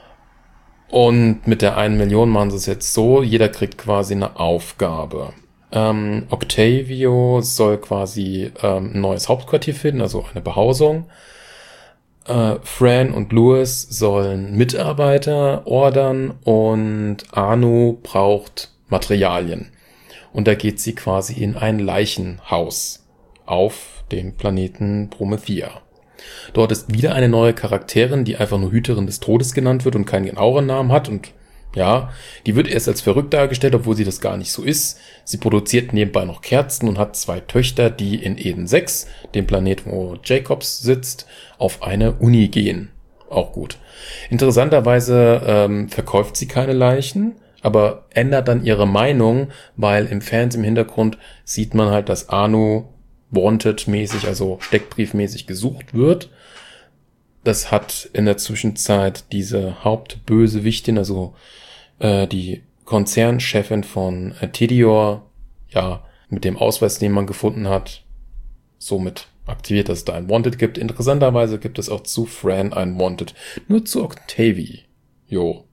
Und mit der einen Million machen sie es jetzt so, jeder kriegt quasi eine Aufgabe. Ähm, Octavio soll quasi ähm, ein neues Hauptquartier finden, also eine Behausung. Äh, Fran und Louis sollen Mitarbeiter ordern und Anu braucht Materialien. Und da geht sie quasi in ein Leichenhaus auf dem Planeten Promethea. Dort ist wieder eine neue Charakterin, die einfach nur Hüterin des Todes genannt wird und keinen genaueren Namen hat. Und ja, die wird erst als verrückt dargestellt, obwohl sie das gar nicht so ist. Sie produziert nebenbei noch Kerzen und hat zwei Töchter, die in Eden sechs, dem Planet, wo Jacobs sitzt, auf eine Uni gehen. Auch gut. Interessanterweise ähm, verkauft sie keine Leichen, aber ändert dann ihre Meinung, weil im Fernsehen im Hintergrund sieht man halt, dass Anu Wanted-mäßig, also Steckbriefmäßig gesucht wird. Das hat in der Zwischenzeit diese Hauptbösewichtin, also äh, die Konzernchefin von äh, Tedior, ja, mit dem Ausweis, den man gefunden hat, somit aktiviert, dass es da ein Wanted gibt. Interessanterweise gibt es auch zu Fran ein Wanted. Nur zu Octavio. Jo.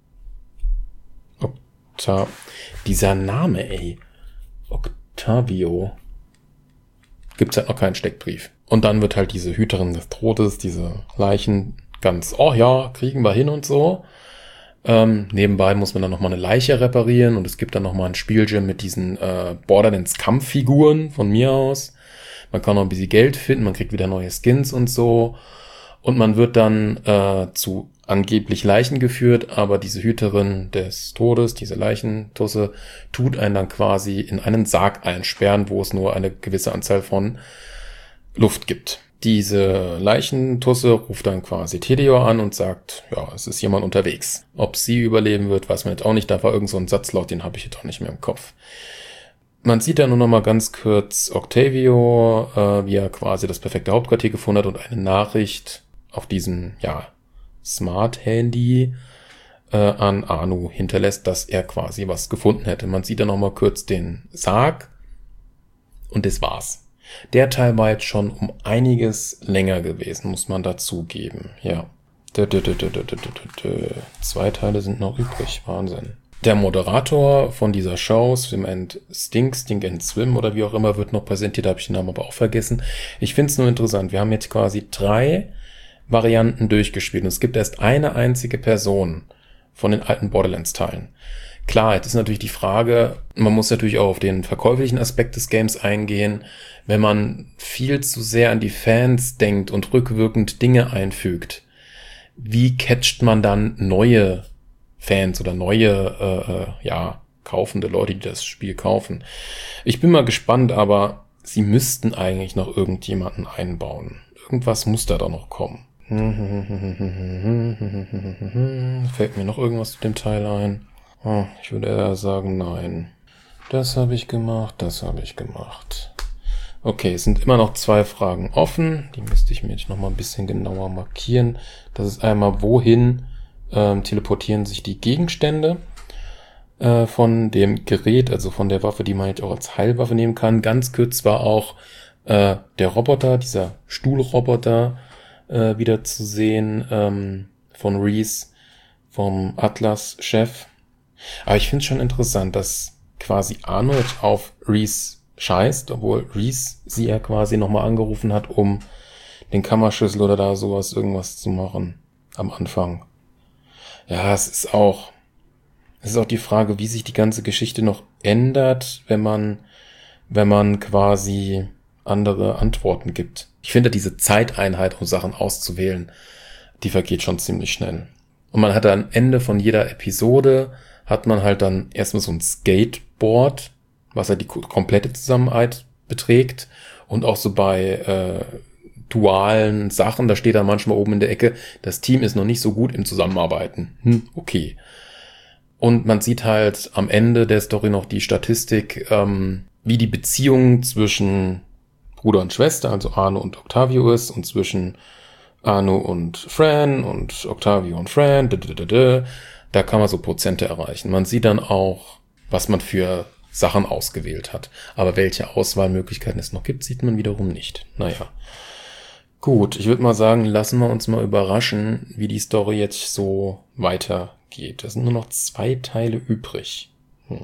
Octa- Dieser Name, ey. Octavio. Gibt's halt noch keinen Steckbrief. Und dann wird halt diese Hüterin des Todes, diese Leichen ganz, oh ja, kriegen wir hin und so. Ähm, nebenbei muss man dann nochmal eine Leiche reparieren und es gibt dann nochmal ein Spielchen mit diesen äh, Borderlands-Kampffiguren von mir aus. Man kann noch ein bisschen Geld finden, man kriegt wieder neue Skins und so. Und man wird dann äh, zu angeblich Leichen geführt, aber diese Hüterin des Todes, diese Leichentusse, tut einen dann quasi in einen Sarg einsperren, wo es nur eine gewisse Anzahl von Luft gibt. Diese Leichentusse ruft dann quasi Tedior an und sagt, ja, es ist jemand unterwegs. Ob sie überleben wird, weiß man jetzt auch nicht. Da war irgend so ein Satzlaut, den habe ich jetzt auch nicht mehr im Kopf. Man sieht da nur noch mal ganz kurz Octavio, äh, wie er quasi das perfekte Hauptquartier gefunden hat und eine Nachricht auf diesem, ja, Smart-Handy äh, an Anu hinterlässt, dass er quasi was gefunden hätte. Man sieht da noch mal kurz den Sarg und das war's. Der Teil war jetzt schon um einiges länger gewesen, muss man dazugeben. Ja. Dö, dö, dö, dö, dö, dö, dö. Zwei Teile sind noch übrig. Wahnsinn. Der Moderator von dieser Show, Swim and Stink, Stink and Swim oder wie auch immer, wird noch präsentiert, habe ich den Namen aber auch vergessen. Ich finde es nur interessant. Wir haben jetzt quasi drei Varianten durchgespielt und es gibt erst eine einzige Person von den alten Borderlands-Teilen. Klar, jetzt ist natürlich die Frage, man muss natürlich auch auf den verkäuflichen Aspekt des Games eingehen. Wenn man viel zu sehr an die Fans denkt und rückwirkend Dinge einfügt, wie catcht man dann neue Fans oder neue, äh, äh, ja, kaufende Leute, die das Spiel kaufen? Ich bin mal gespannt, aber sie müssten eigentlich noch irgendjemanden einbauen. Irgendwas muss da doch noch kommen. Fällt mir noch irgendwas zu dem Teil ein? Oh, ich würde eher sagen, nein. Das habe ich gemacht, das habe ich gemacht. Okay, es sind immer noch zwei Fragen offen. Die müsste ich mir jetzt noch mal ein bisschen genauer markieren. Das ist einmal, wohin ähm, teleportieren sich die Gegenstände äh, von dem Gerät, also von der Waffe, die man jetzt auch als Heilwaffe nehmen kann. Ganz kurz war auch äh, der Roboter, dieser Stuhlroboter äh, wieder zu sehen ähm, von Reese, vom Atlas-Chef. Aber ich finde es schon interessant, dass quasi Arnold auf Reese scheißt, obwohl Reese sie ja quasi nochmal angerufen hat, um den Kammerschlüssel oder da sowas, irgendwas zu machen am Anfang. Ja, es ist auch, es ist auch die Frage, wie sich die ganze Geschichte noch ändert, wenn man, wenn man quasi andere Antworten gibt. Ich finde diese Zeiteinheit, um Sachen auszuwählen, die vergeht schon ziemlich schnell. Und man hat am Ende von jeder Episode hat man halt dann erstmal so ein Skateboard, was halt die komplette Zusammenarbeit beträgt. Und auch so bei äh, dualen Sachen, da steht dann manchmal oben in der Ecke, das Team ist noch nicht so gut im Zusammenarbeiten. Hm, okay. Und man sieht halt am Ende der Story noch die Statistik, ähm, wie die Beziehung zwischen Bruder und Schwester, also Arno und Octavio ist, und zwischen Arno und Fran und Octavio und Fran, da kann man so Prozente erreichen. Man sieht dann auch, was man für Sachen ausgewählt hat. Aber welche Auswahlmöglichkeiten es noch gibt, sieht man wiederum nicht. Naja. Gut, ich würde mal sagen, lassen wir uns mal überraschen, wie die Story jetzt so weitergeht. Es sind nur noch zwei Teile übrig. Hm.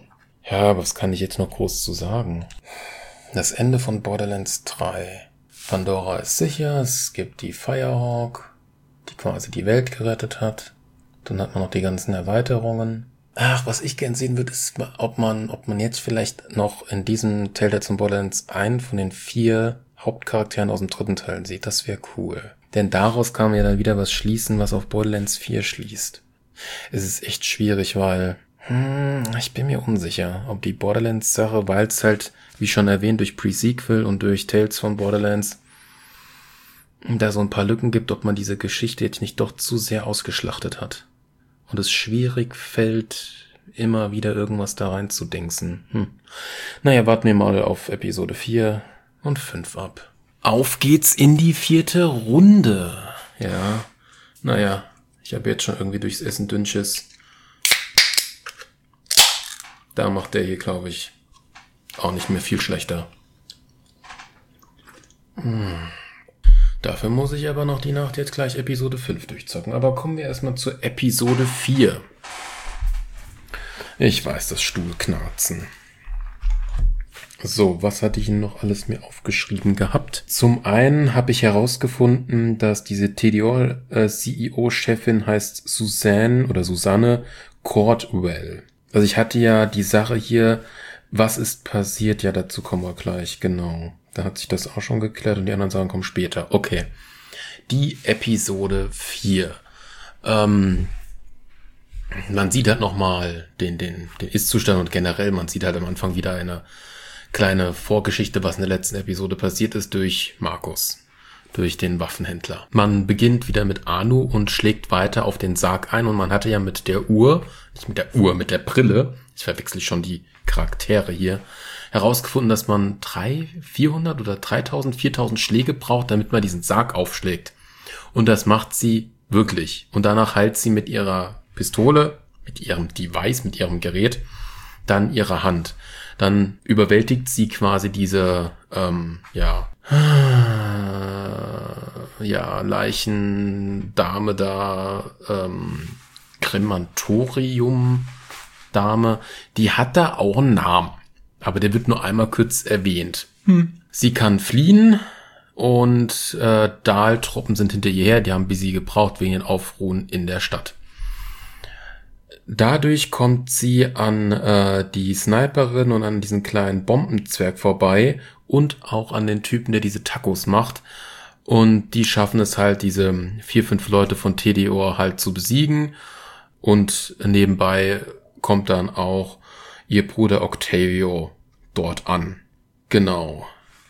Ja, was kann ich jetzt noch groß zu sagen? Das Ende von Borderlands drei. Pandora ist sicher, es gibt die Firehawk, die quasi die Welt gerettet hat. Dann hat man noch die ganzen Erweiterungen. Ach, was ich gern sehen würde, ist, ob man, ob man jetzt vielleicht noch in diesem Telltale von Borderlands einen von den vier Hauptcharakteren aus dem dritten Teil sieht. Das wäre cool. Denn daraus kann man ja dann wieder was schließen, was auf Borderlands vier schließt. Es ist echt schwierig, weil hm, ich bin mir unsicher, ob die Borderlands-Sache, weil es halt, wie schon erwähnt, durch Pre-Sequel und durch Tales von Borderlands da so ein paar Lücken gibt, ob man diese Geschichte jetzt nicht doch zu sehr ausgeschlachtet hat. Und es schwierig fällt, immer wieder irgendwas da rein zu dingsen. Hm. Naja, warten wir mal auf Episode vier und fünf ab. Auf geht's in die vierte Runde. Ja, naja, ich habe jetzt schon irgendwie durchs Essen Dünnschiss. Da macht der hier, glaube ich, auch nicht mehr viel schlechter. Hm. Dafür muss ich aber noch die Nacht jetzt gleich Episode fünf durchzocken. Aber kommen wir erstmal zu Episode vier. Ich weiß, das Stuhlknarzen. So, was hatte ich denn noch alles mir aufgeschrieben gehabt? Zum einen habe ich herausgefunden, dass diese T D O-C E O-Chefin heißt Suzanne oder Susanne Cordwell. Also ich hatte ja die Sache hier, was ist passiert? Ja, dazu kommen wir gleich, genau. Da hat sich das auch schon geklärt und die anderen Sachen kommen später. Okay, die Episode vier. Ähm, man sieht halt nochmal den, den, den Ist-Zustand und generell, man sieht halt am Anfang wieder eine kleine Vorgeschichte, was in der letzten Episode passiert ist, durch Markus, durch den Waffenhändler. Man beginnt wieder mit Anu und schlägt weiter auf den Sarg ein und man hatte ja mit der Uhr, nicht mit der Uhr, mit der Brille, ich verwechsel schon die Charaktere hier, herausgefunden, dass man drei, vierhundert oder dreitausend, viertausend Schläge braucht, damit man diesen Sarg aufschlägt. Und das macht sie wirklich. Und danach heilt sie mit ihrer Pistole, mit ihrem Device, mit ihrem Gerät, dann ihre Hand. Dann überwältigt sie quasi diese, ähm, ja, ja, Leichendame da, ähm, Krematorium-Dame, die hat da auch einen Namen. Aber der wird nur einmal kurz erwähnt. Hm. Sie kann fliehen und äh, Dahl-Truppen sind hinter ihr her. Die haben bis sie gebraucht wegen den Aufruhen in der Stadt. Dadurch kommt sie an äh, die Sniperin und an diesen kleinen Bombenzwerg vorbei und auch an den Typen, der diese Tacos macht. Und die schaffen es halt, diese vier, fünf Leute von T D O halt zu besiegen. Und nebenbei kommt dann auch ihr Bruder Octavio dort an. Genau.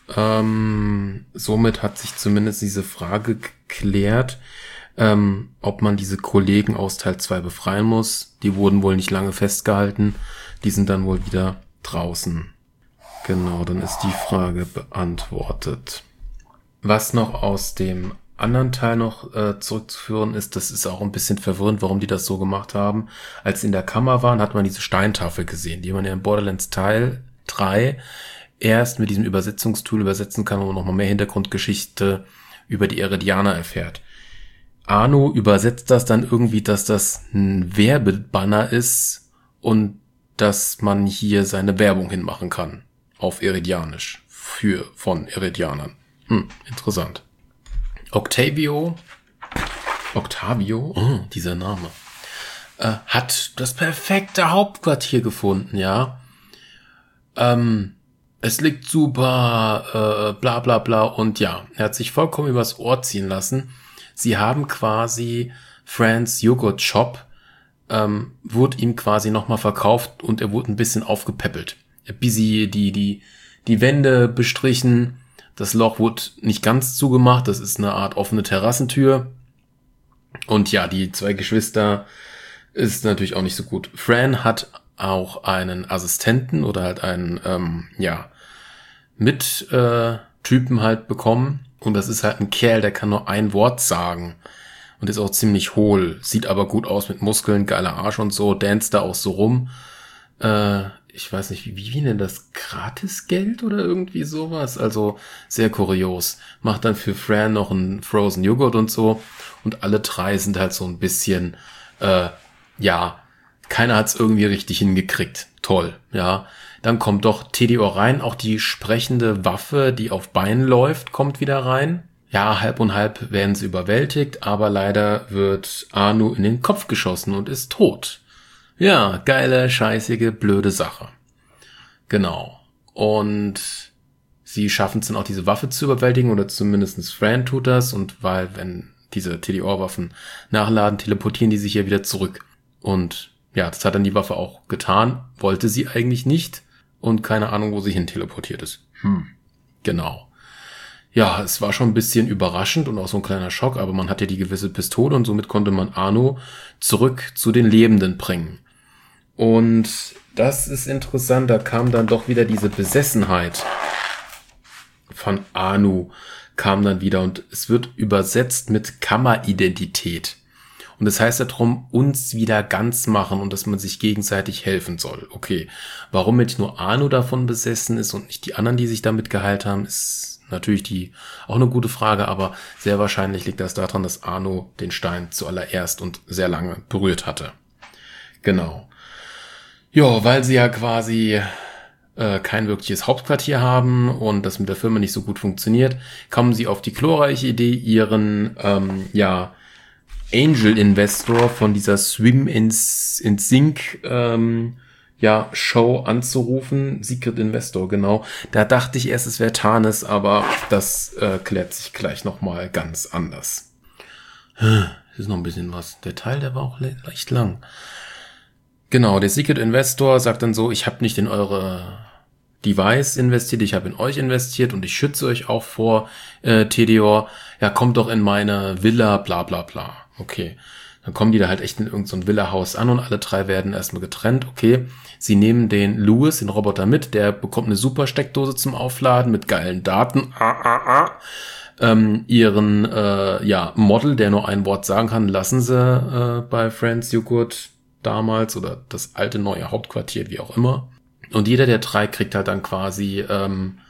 Ähm, somit hat sich zumindest diese Frage geklärt, ähm, ob man diese Kollegen aus Teil zwei befreien muss. Die wurden wohl nicht lange festgehalten. Die sind dann wohl wieder draußen. Genau, dann ist die Frage beantwortet. Was noch aus dem anderen Teil noch äh, zurückzuführen ist, das ist auch ein bisschen verwirrend, warum die das so gemacht haben. Als sie in der Kammer waren, hat man diese Steintafel gesehen, die man ja in Borderlands Teil drei erst mit diesem Übersetzungstool übersetzen kann, wo man nochmal mehr Hintergrundgeschichte über die Eridianer erfährt. Arno übersetzt das dann irgendwie, dass das ein Werbebanner ist und dass man hier seine Werbung hinmachen kann. Auf Eridianisch. Für, von Eridianern. Hm, interessant. Octavio, Octavio, oh, dieser Name, äh, hat das perfekte Hauptquartier gefunden, ja. Ähm, es liegt super, äh, bla bla bla und ja, er hat sich vollkommen übers Ohr ziehen lassen. Sie haben quasi Franz Joghurt Shop, ähm, wurde ihm quasi nochmal verkauft und er wurde ein bisschen aufgepäppelt. Er hat busy die, die, die Wände bestrichen. Das Loch wurde nicht ganz zugemacht, das ist eine Art offene Terrassentür. Und ja, die zwei Geschwister ist natürlich auch nicht so gut. Fran hat auch einen Assistenten oder halt einen, ähm, ja, Mittypen äh, halt bekommen. Und das ist halt ein Kerl, der kann nur ein Wort sagen. Und ist auch ziemlich hohl, sieht aber gut aus mit Muskeln, geiler Arsch und so, danst da auch so rum. Äh, ich weiß nicht, wie, wie nennt das? Gratisgeld oder irgendwie sowas? Also sehr kurios. Macht dann für Fran noch einen Frozen Joghurt und so. Und alle drei sind halt so ein bisschen, äh, ja, keiner hat's irgendwie richtig hingekriegt. Toll, ja. Dann kommt doch T D O rein, auch die sprechende Waffe, die auf Beinen läuft, kommt wieder rein. Ja, halb und halb werden sie überwältigt, aber leider wird Anu in den Kopf geschossen und ist tot. Ja, geile, scheißige, blöde Sache. Genau. Und sie schaffen es dann auch, diese Waffe zu überwältigen, oder zumindest Fran tut das, und weil, wenn diese T D O-Waffen nachladen, teleportieren die sich ja wieder zurück. Und ja, das hat dann die Waffe auch getan, wollte sie eigentlich nicht, und keine Ahnung, wo sie hin teleportiert ist. Hm. Genau. Ja, es war schon ein bisschen überraschend und auch so ein kleiner Schock, aber man hatte die gewisse Pistole und somit konnte man Anu zurück zu den Lebenden bringen. Und das ist interessant, da kam dann doch wieder diese Besessenheit von Anu, kam dann wieder, und es wird übersetzt mit Kammeridentität. Und das heißt ja darum, uns wieder ganz machen und dass man sich gegenseitig helfen soll. Okay, warum jetzt nur Anu davon besessen ist und nicht die anderen, die sich damit geheilt haben, ist natürlich die auch eine gute Frage, aber sehr wahrscheinlich liegt das daran, dass Anu den Stein zuallererst und sehr lange berührt hatte. Genau. Ja, weil sie ja quasi äh, kein wirkliches Hauptquartier haben und das mit der Firma nicht so gut funktioniert, kommen sie auf die glorreiche Idee, ihren ähm, ja Angel Investor von dieser Swim in, in Sync ähm, ja, Show anzurufen. Secret Investor, genau. Da dachte ich erst, es wäre Thanos, aber das äh, klärt sich gleich nochmal ganz anders. Das ist noch ein bisschen was. Der Teil, der war auch le- leicht lang. Genau, der Secret Investor sagt dann so, ich habe nicht in eure Device investiert, ich habe in euch investiert und ich schütze euch auch vor äh, T D O. Ja, kommt doch in meine Villa, bla bla bla. Okay. Dann kommen die da halt echt in irgendein so Villa-Haus an und alle drei werden erstmal getrennt. Okay, sie nehmen den Louis, den Roboter, mit. Der bekommt eine super Steckdose zum Aufladen mit geilen Daten. Ah, ah, ah. Ähm, ihren äh, ja Model, der nur ein Wort sagen kann, lassen sie äh, bei Franz Joghurt damals, oder das alte neue Hauptquartier, wie auch immer. Und jeder der drei kriegt halt dann quasi ähm,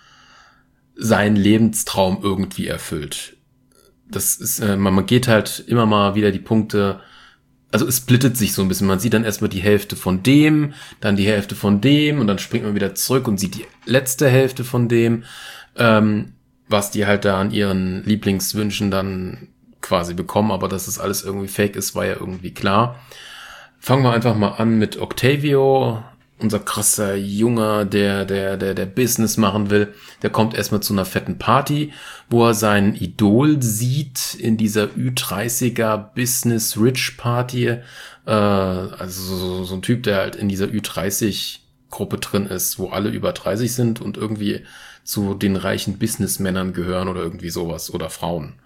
seinen Lebenstraum irgendwie erfüllt. Das ist, äh, man, man geht halt immer mal wieder die Punkte, also es splittet sich so ein bisschen. Man sieht dann erstmal die Hälfte von dem, dann die Hälfte von dem und dann springt man wieder zurück und sieht die letzte Hälfte von dem, ähm, was die halt da an ihren Lieblingswünschen dann quasi bekommen. Aber dass das alles irgendwie fake ist, war ja irgendwie klar. Fangen wir einfach mal an mit Octavio. Unser krasser Junge, der, der, der, der Business machen will, der kommt erstmal zu einer fetten Party, wo er sein Idol sieht in dieser Ü dreißiger Business Rich Party. Äh, also so, so ein Typ, der halt in dieser Ü dreißig Gruppe drin ist, wo alle über dreißig sind und irgendwie zu den reichen Businessmännern gehören oder irgendwie sowas, oder Frauen.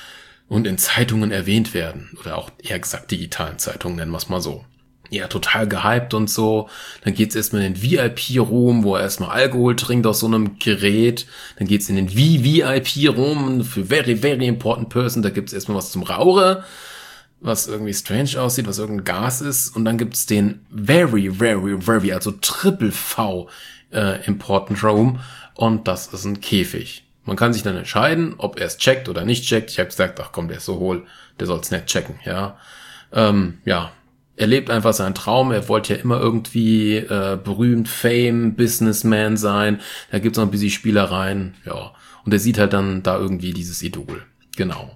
Und in Zeitungen erwähnt werden, oder auch eher gesagt digitalen Zeitungen, nennen wir es mal so. Ja, total gehypt und so. Dann geht's erstmal in den V I P-Room, wo er erstmal Alkohol trinkt aus so einem Gerät. Dann geht's in den V I P-Room für very, very important person. Da gibt's erstmal was zum Rauche, was irgendwie strange aussieht, was irgendein Gas ist. Und dann gibt's den very, very, very, also Triple V äh, important Room. Und das ist ein Käfig. Man kann sich dann entscheiden, ob er es checkt oder nicht checkt. Ich habe gesagt, ach komm, der ist so hohl, der soll's nicht checken, ja. Ähm, ja. Er lebt einfach seinen Traum, er wollte ja immer irgendwie äh, berühmt, Fame, Businessman sein. Da gibt's noch ein bisschen Spielereien, ja. Und er sieht halt dann da irgendwie dieses Idol. Genau.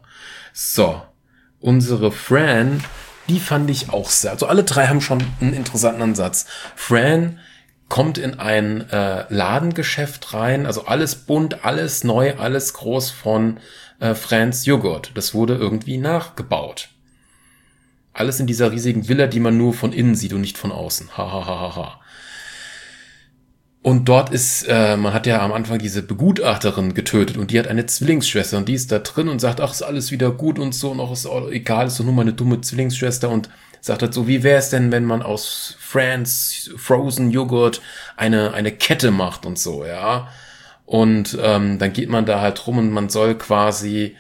So, unsere Fran, die fand ich auch sehr, also alle drei haben schon einen interessanten Ansatz. Fran kommt in ein äh, Ladengeschäft rein, also alles bunt, alles neu, alles groß von äh, Franz Joghurt. Das wurde irgendwie nachgebaut. Alles in dieser riesigen Villa, die man nur von innen sieht und nicht von außen. Ha, ha, ha, ha, ha. Und dort ist, äh, man hat ja am Anfang diese Begutachterin getötet und die hat eine Zwillingsschwester und die ist da drin und sagt, ach, ist alles wieder gut und so und auch ist auch egal, ist doch nur meine dumme Zwillingsschwester, und sagt halt so, wie wäre es denn, wenn man aus Franz Frozen Joghurt eine, eine Kette macht und so, ja. Und ähm, dann geht man da halt rum und man soll quasi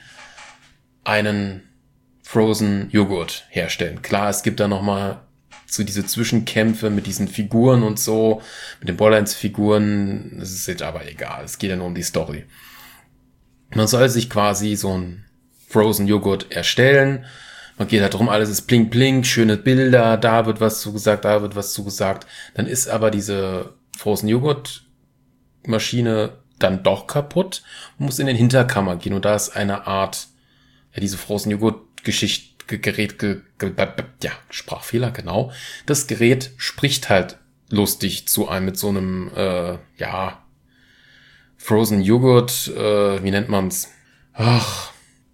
einen Frozen Joghurt herstellen. Klar, es gibt da nochmal so diese Zwischenkämpfe mit diesen Figuren und so, mit den Borderlands-Figuren, das ist jetzt aber egal, es geht ja nur um die Story. Man soll sich quasi so einen Frozen Joghurt erstellen, Man geht halt drum, alles ist blink blink, schöne Bilder, da wird was zugesagt, da wird was zugesagt. Dann ist aber diese Frozen Joghurt Maschine dann doch kaputt, muss in den Hinterkammer gehen und da ist eine Art, ja, diese Frozen Joghurt Geschichte, Gerät, ge, ge, ja, Sprachfehler, genau. Das Gerät spricht halt lustig zu einem mit so einem, äh, ja, Frozen Joghurt, äh, wie nennt man's? Ach,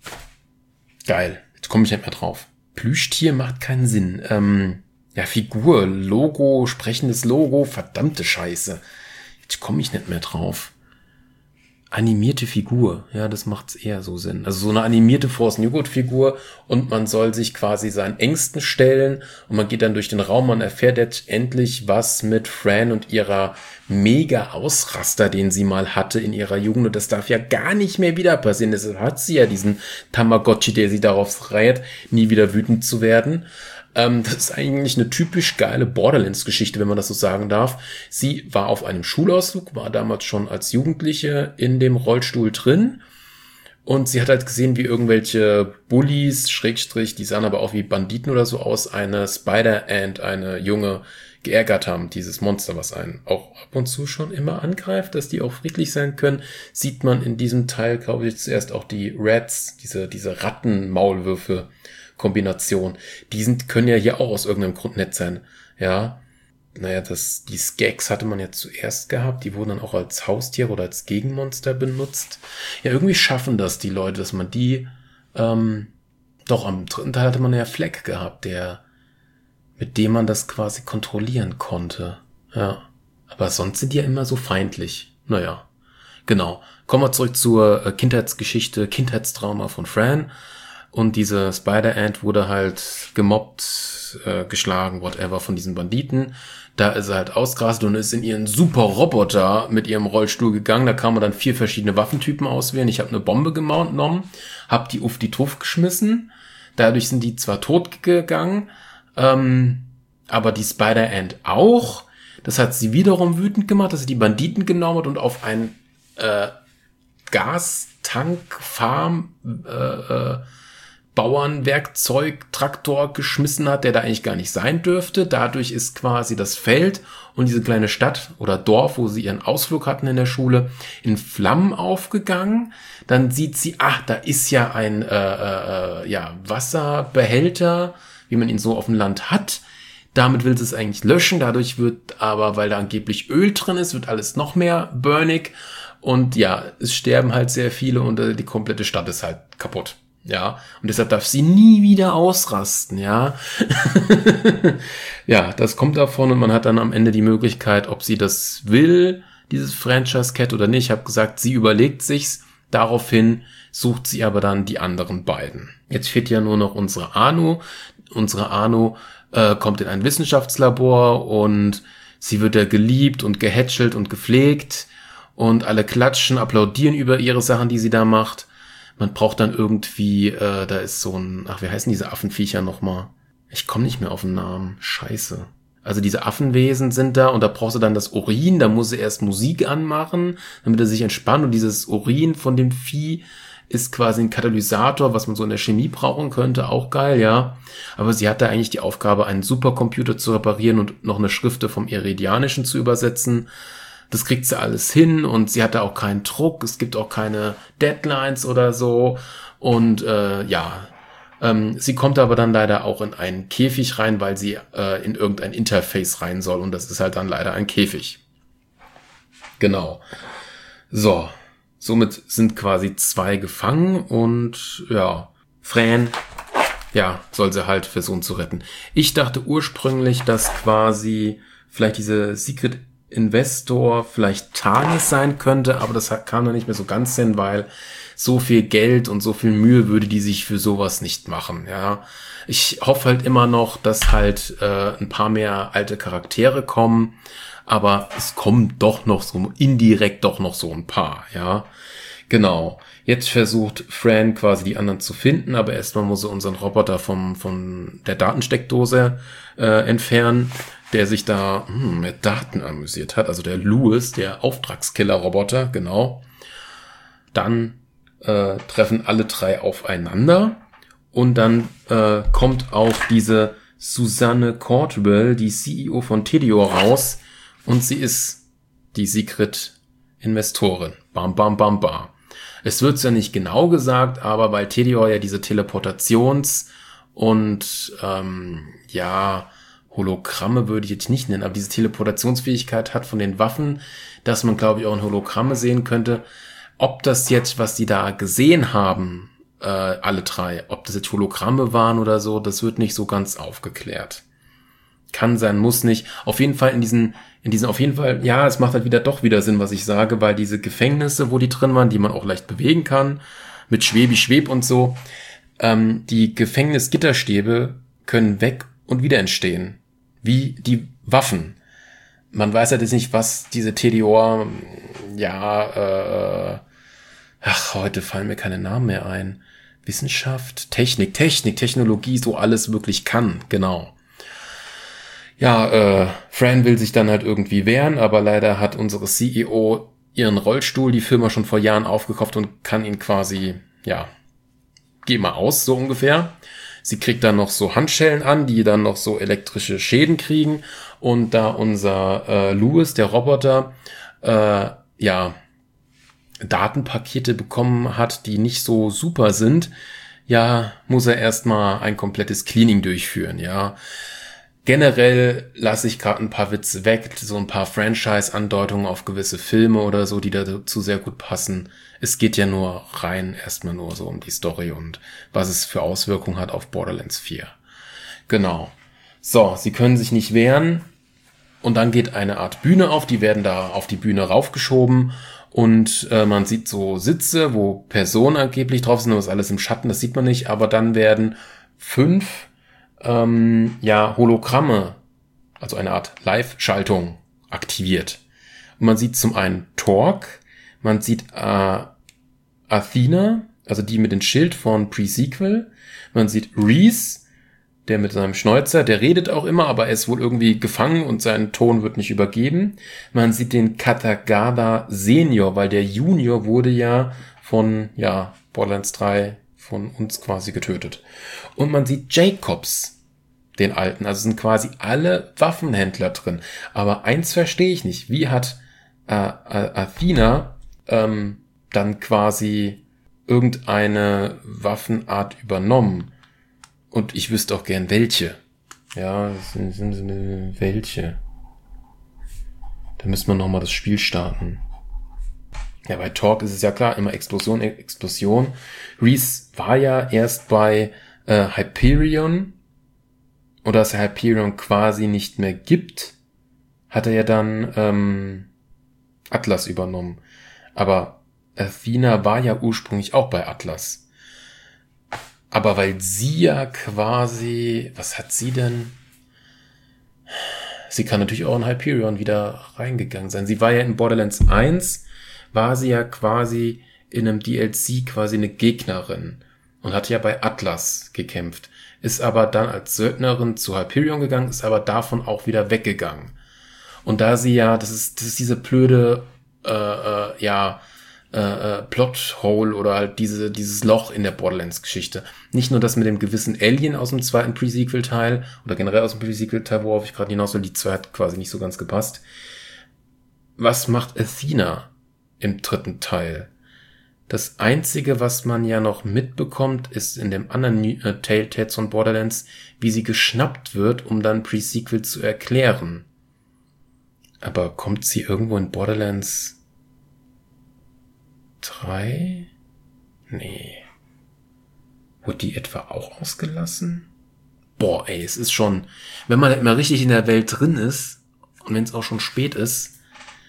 geil. Jetzt komme ich nicht mehr drauf. Plüschtier macht keinen Sinn. Ähm, ja, Figur, Logo, sprechendes Logo, verdammte Scheiße. Jetzt komme ich nicht mehr drauf. Animierte Figur, ja, das macht's eher so Sinn. Also so eine animierte Frozen Joghurt Figur und man soll sich quasi seinen Ängsten stellen und man geht dann durch den Raum, man erfährt jetzt endlich, was mit Fran und ihrer mega Ausraster, den sie mal hatte in ihrer Jugend, und das darf ja gar nicht mehr wieder passieren. Deshalb hat sie ja diesen Tamagotchi, der sie darauf reiht, nie wieder wütend zu werden. Das ist eigentlich eine typisch geile Borderlands-Geschichte, wenn man das so sagen darf. Sie war auf einem Schulausflug, war damals schon als Jugendliche in dem Rollstuhl drin und sie hat halt gesehen, wie irgendwelche Bullies, Schrägstrich, die sahen aber auch wie Banditen oder so aus, eine Spider-Ant, eine Junge, geärgert haben. Dieses Monster, was einen auch ab und zu schon immer angreift, dass die auch friedlich sein können, sieht man in diesem Teil, glaube ich, zuerst auch die Rats, diese, diese Rattenmaulwürfe, Kombination. Die sind, können ja hier auch aus irgendeinem Grund nett sein. Ja. Naja, das, die Skags hatte man ja zuerst gehabt. Die wurden dann auch als Haustiere oder als Gegenmonster benutzt. Ja, irgendwie schaffen das die Leute, dass man die, ähm, doch am dritten Teil hatte man ja Fleck gehabt, der, mit dem man das quasi kontrollieren konnte. Ja. Aber sonst sind die ja immer so feindlich. Naja. Genau. Kommen wir zurück zur äh, Kindheitsgeschichte, Kindheitstrauma von Fran. Und diese Spider-Ant wurde halt gemobbt, äh, geschlagen, whatever, von diesen Banditen. Da ist er halt ausgerastet und ist in ihren super Roboter mit ihrem Rollstuhl gegangen. Da kann man dann vier verschiedene Waffentypen auswählen. Ich habe eine Bombe genommen, habe die auf die Tuff geschmissen. Dadurch sind die zwar tot gegangen, ähm, aber die Spider-Ant auch. Das hat sie wiederum wütend gemacht, dass sie die Banditen genommen hat und auf einen äh, Gastank-Farm äh, äh, Bauernwerkzeug, Traktor geschmissen hat, der da eigentlich gar nicht sein dürfte. Dadurch ist quasi das Feld und diese kleine Stadt oder Dorf, wo sie ihren Ausflug hatten in der Schule, in Flammen aufgegangen. Dann sieht sie, ach, da ist ja ein äh, äh, ja, Wasserbehälter, wie man ihn so auf dem Land hat. Damit will sie es eigentlich löschen. Dadurch wird aber, weil da angeblich Öl drin ist, wird alles noch mehr burnig. Und ja, es sterben halt sehr viele und äh, die komplette Stadt ist halt kaputt. Ja, und deshalb darf sie nie wieder ausrasten, ja. Ja, das kommt davon und man hat dann am Ende die Möglichkeit, ob sie das will, dieses Franchise-Cat oder nicht. Ich habe gesagt, sie überlegt sich's. Daraufhin sucht sie aber dann die anderen beiden. Jetzt fehlt ja nur noch unsere Anu. Unsere Anu äh, kommt in ein Wissenschaftslabor und sie wird ja geliebt und gehätschelt und gepflegt und alle klatschen, applaudieren über ihre Sachen, die sie da macht. Man braucht dann irgendwie, äh, da ist so ein, ach, wie heißen diese Affenviecher nochmal? Ich komme nicht mehr auf den Namen. Scheiße. Also diese Affenwesen sind da und da brauchst du dann das Urin, da muss sie erst Musik anmachen, damit er sich entspannt und dieses Urin von dem Vieh ist quasi ein Katalysator, was man so in der Chemie brauchen könnte, auch geil, ja. Aber sie hat da eigentlich die Aufgabe, einen Supercomputer zu reparieren und noch eine Schrifte vom Iridianischen zu übersetzen. Das kriegt sie alles hin und sie hat da auch keinen Druck, es gibt auch keine Deadlines oder so und äh, ja, ähm, sie kommt aber dann leider auch in einen Käfig rein, weil sie äh, in irgendein Interface rein soll und das ist halt dann leider ein Käfig. Genau. So, somit sind quasi zwei gefangen und ja, Fran, ja, soll sie halt versuchen zu retten. Ich dachte ursprünglich, dass quasi vielleicht diese Secret Investor vielleicht Tanis sein könnte, aber das kam dann nicht mehr so ganz hin, weil so viel Geld und so viel Mühe würde die sich für sowas nicht machen, ja. Ich hoffe halt immer noch, dass halt äh, ein paar mehr alte Charaktere kommen, aber es kommen doch noch so, indirekt doch noch so ein paar, ja. Genau. Jetzt versucht Fran quasi die anderen zu finden, aber erstmal muss sie unseren Roboter vom, von der Datensteckdose äh, entfernen, der sich da hm, mit Daten amüsiert hat. Also der Louis, der Auftragskiller-Roboter, genau. Dann äh, treffen alle drei aufeinander Und dann äh, kommt auch diese Susanne Caldwell, die C E O von Tedio, raus. Und sie ist die Secret-Investorin. Bam, bam, bam, bam. Es wird ja nicht genau gesagt, aber weil Tedio ja diese Teleportations- und ähm, ja, Hologramme würde ich jetzt nicht nennen, aber diese Teleportationsfähigkeit hat von den Waffen, dass man, glaube ich, auch in Hologramme sehen könnte. Ob das jetzt, was die da gesehen haben, äh, alle drei, ob das jetzt Hologramme waren oder so, das wird nicht so ganz aufgeklärt. Kann sein, muss nicht. Auf jeden Fall in diesen, in diesen, auf jeden Fall, ja, es macht halt wieder doch wieder Sinn, was ich sage, weil diese Gefängnisse, wo die drin waren, die man auch leicht bewegen kann, mit Schwebi, Schweb und so, ähm, die Gefängnisgitterstäbe können weg und wieder entstehen. Wie die Waffen. Man weiß halt jetzt nicht, was diese T D O, ja, äh, ach, heute fallen mir keine Namen mehr ein. Wissenschaft, Technik, Technik, Technologie, so alles wirklich kann, genau. Ja, äh, Fran will sich dann halt irgendwie wehren, aber leider hat unsere C E O ihren Rollstuhl, die Firma schon vor Jahren aufgekauft und kann ihn quasi, ja, geh mal aus, so ungefähr. Sie kriegt dann noch so Handschellen an, die dann noch so elektrische Schäden kriegen. Und da unser äh, Louis, der Roboter, äh, ja, Datenpakete bekommen hat, die nicht so super sind, ja, muss er erstmal ein komplettes Cleaning durchführen, ja. Generell lasse ich gerade ein paar Witze weg, so ein paar Franchise-Andeutungen auf gewisse Filme oder so, die dazu sehr gut passen. Es geht ja nur rein erstmal nur so um die Story und was es für Auswirkungen hat auf Borderlands vier. Genau. So, sie können sich nicht wehren und dann geht eine Art Bühne auf, die werden da auf die Bühne raufgeschoben und äh, man sieht so Sitze, wo Personen angeblich drauf sind, das ist alles im Schatten, das sieht man nicht, aber dann werden fünf ähm, ja Hologramme, also eine Art Live-Schaltung aktiviert. Und man sieht zum einen Torque, man sieht äh, Athena, also die mit dem Schild von Pre-Sequel, man sieht Reese, der mit seinem Schnäuzer, der redet auch immer, aber er ist wohl irgendwie gefangen und sein Ton wird nicht übergeben. Man sieht den Katagada Senior, weil der Junior wurde ja von, ja, Borderlands drei von uns quasi getötet. Und man sieht Jacobs, den Alten, also sind quasi alle Waffenhändler drin. Aber eins verstehe ich nicht, wie hat äh, Athena ähm, dann quasi irgendeine Waffenart übernommen? Und ich wüsste auch gern welche. Ja, sind, sind, sind, welche? Da müsste man nochmal das Spiel starten. Ja, bei Talk ist es ja klar, immer Explosion, Explosion. Reese war ja erst bei äh, Hyperion. Oder dass er Hyperion quasi nicht mehr gibt, hat er ja dann ähm, Atlas übernommen. Aber Athena war ja ursprünglich auch bei Atlas. Aber weil sie ja quasi, was hat sie denn? Sie kann natürlich auch in Hyperion wieder reingegangen sein. Sie war ja in Borderlands eins, war sie ja quasi in einem D L C quasi eine Gegnerin und hat ja bei Atlas gekämpft. Ist aber dann als Söldnerin zu Hyperion gegangen, ist aber davon auch wieder weggegangen. Und da sie ja, das ist, das ist diese blöde, äh, äh, ja, äh, Plothole oder halt diese dieses Loch in der Borderlands-Geschichte. Nicht nur das mit dem gewissen Alien aus dem zweiten Pre-Sequel-Teil oder generell aus dem Pre-Sequel-Teil, worauf ich gerade hinaus will, die zwei hat quasi nicht so ganz gepasst. Was macht Athena im dritten Teil? Das Einzige, was man ja noch mitbekommt, ist in dem anderen äh, Telltales von Borderlands, wie sie geschnappt wird, um dann Pre-Sequel zu erklären. Aber kommt sie irgendwo in Borderlands drei? Nee. Wurde die etwa auch ausgelassen? Boah, ey, es ist schon, wenn man halt mal richtig in der Welt drin ist und wenn es auch schon spät ist,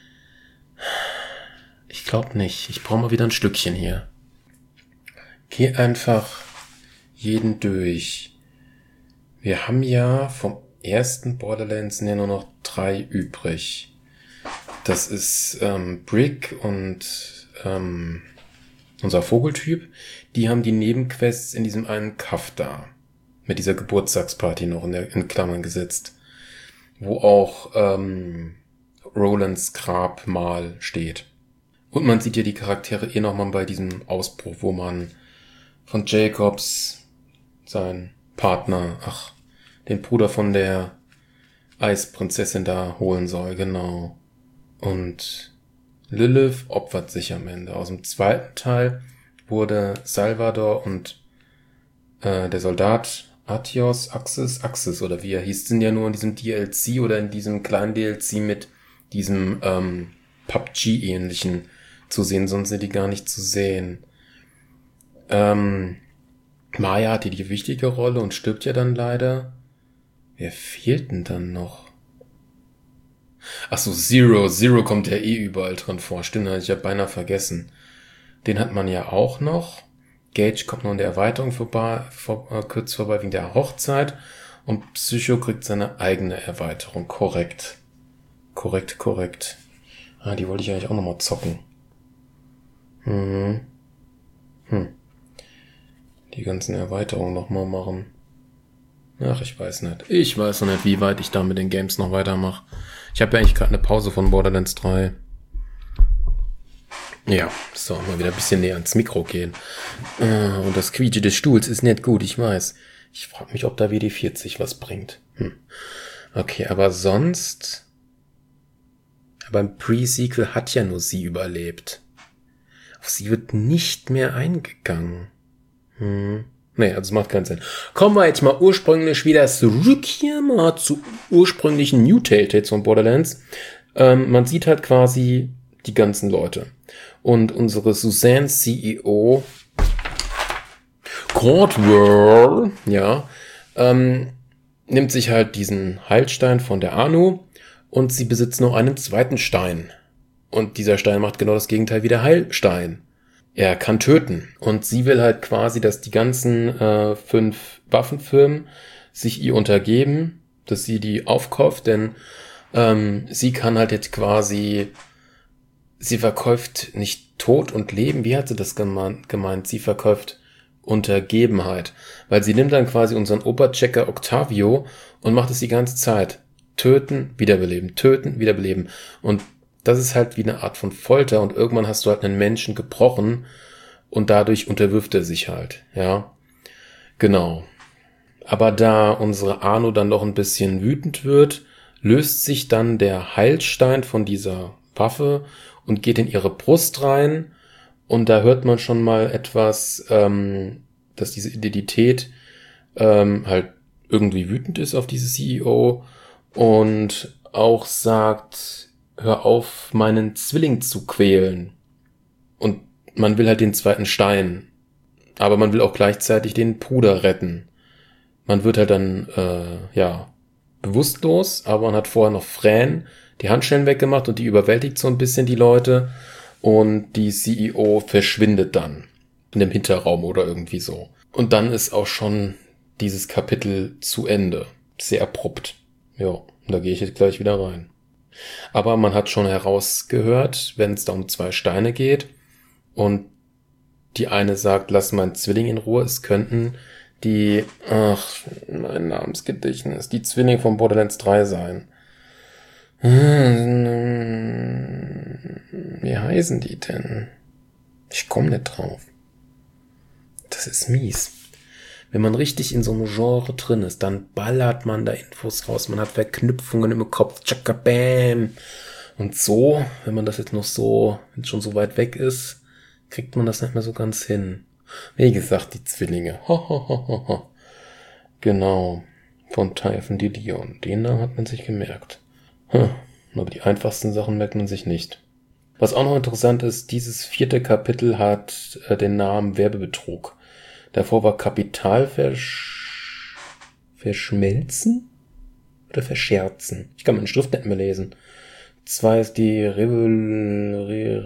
ich glaube nicht. Ich brauche mal wieder ein Stückchen hier. Geh einfach jeden durch. Wir haben ja vom ersten Borderlands ja nur noch drei übrig. Das ist ähm, Brick und ähm, unser Vogeltyp. Die haben die Nebenquests in diesem einen Kaff da. Mit dieser Geburtstagsparty noch in, der, in Klammern gesetzt. Wo auch ähm, Rolands Grabmal steht. Und man sieht ja die Charaktere eh nochmal bei diesem Ausbruch, wo man von Jacobs seinen Partner, ach, den Bruder von der Eisprinzessin da holen soll, genau. Und Lilith opfert sich am Ende. Aus dem zweiten Teil wurde Salvador und äh, der Soldat Atios, Axis, Axis oder wie er hieß, sind ja nur in diesem D L C oder in diesem kleinen D L C mit diesem ähm, P U B G-ähnlichen zu sehen, sonst sind die gar nicht zu sehen. Ähm, Maya hat hier die wichtige Rolle und stirbt ja dann leider. Wer fehlt denn dann noch? Ach so, Zero. Zero kommt ja eh überall drin vor. Stimmt, hatte ich ja beinahe vergessen. Den hat man ja auch noch. Gage kommt noch in der Erweiterung vorbei, vor, äh, kurz vorbei wegen der Hochzeit. Und Psycho kriegt seine eigene Erweiterung. Korrekt. Korrekt, korrekt. Ah, die wollte ich eigentlich auch nochmal zocken. Hm. Hm. Die ganzen Erweiterungen nochmal machen. Ach, ich weiß nicht. Ich weiß noch nicht, wie weit ich da mit den Games noch weitermache. Ich habe ja eigentlich gerade eine Pause von Borderlands drei. Ja, so, mal wieder ein bisschen näher ans Mikro gehen. Äh, und das Quietsche des Stuhls ist nicht gut, ich weiß. Ich frage mich, ob da W D vierzig was bringt. Hm. Okay, aber sonst... Aber im Pre-Sequel hat ja nur sie überlebt. Auf sie wird nicht mehr eingegangen. Hm. Nee, also es macht keinen Sinn. Kommen wir jetzt mal ursprünglich wieder zurück hier mal zu ursprünglichen New Telltales von Borderlands. Ähm, man sieht halt quasi die ganzen Leute. Und unsere Suzanne C E O Cordwell, ja, ähm, nimmt sich halt diesen Heilstein von der Anu und sie besitzt noch einen zweiten Stein. Und dieser Stein macht genau das Gegenteil wie der Heilstein. Er kann töten. Und sie will halt quasi, dass die ganzen äh, fünf Waffenfirmen sich ihr untergeben, dass sie die aufkauft, denn ähm, sie kann halt jetzt quasi, sie verkauft nicht Tod und Leben, wie hat sie das gemeint? gemeint? Sie verkauft Untergebenheit, weil sie nimmt dann quasi unseren Oberchecker Octavio und macht es die ganze Zeit. Töten, wiederbeleben, töten, wiederbeleben. Und das ist halt wie eine Art von Folter und irgendwann hast du halt einen Menschen gebrochen und dadurch unterwirft er sich halt, ja. Genau. Aber da unsere Anu dann noch ein bisschen wütend wird, löst sich dann der Heilstein von dieser Waffe und geht in ihre Brust rein und da hört man schon mal etwas, ähm, dass diese Identität ähm, halt irgendwie wütend ist auf diese C E O und auch sagt, hör auf, meinen Zwilling zu quälen. Und man will halt den zweiten Stein. Aber man will auch gleichzeitig den Bruder retten. Man wird halt dann, äh, ja, bewusstlos, aber man hat vorher noch Fran die Handschellen weggemacht und die überwältigt so ein bisschen die Leute. Und die C E O verschwindet dann in dem Hinterraum oder irgendwie so. Und dann ist auch schon dieses Kapitel zu Ende. Sehr abrupt. Ja, und da gehe ich jetzt gleich wieder rein. Aber man hat schon herausgehört, wenn es da um zwei Steine geht und die eine sagt, lass meinen Zwilling in Ruhe, es könnten die, ach, mein Namensgedächtnis, die Zwillinge von Borderlands drei sein. Wie heißen die denn? Ich komme nicht drauf. Das ist mies. Wenn man richtig in so einem Genre drin ist, dann ballert man da Infos raus. Man hat Verknüpfungen im Kopf. Tschakka, bam. Und so, wenn man das jetzt noch so, wenn es schon so weit weg ist, kriegt man das nicht mehr so ganz hin. Wie gesagt, die Zwillinge. Ho, ho, ho, ho, ho. Genau. Von Typhon de Leon. Den Namen hat man sich gemerkt. Hm. Aber die einfachsten Sachen merkt man sich nicht. Was auch noch interessant ist, dieses vierte Kapitel hat äh, den Namen Werbebetrug. Davor war Kapital versch... verschmelzen? Oder verscherzen? Ich kann meine Schrift nicht mehr lesen. Zwei ist die Revol... Re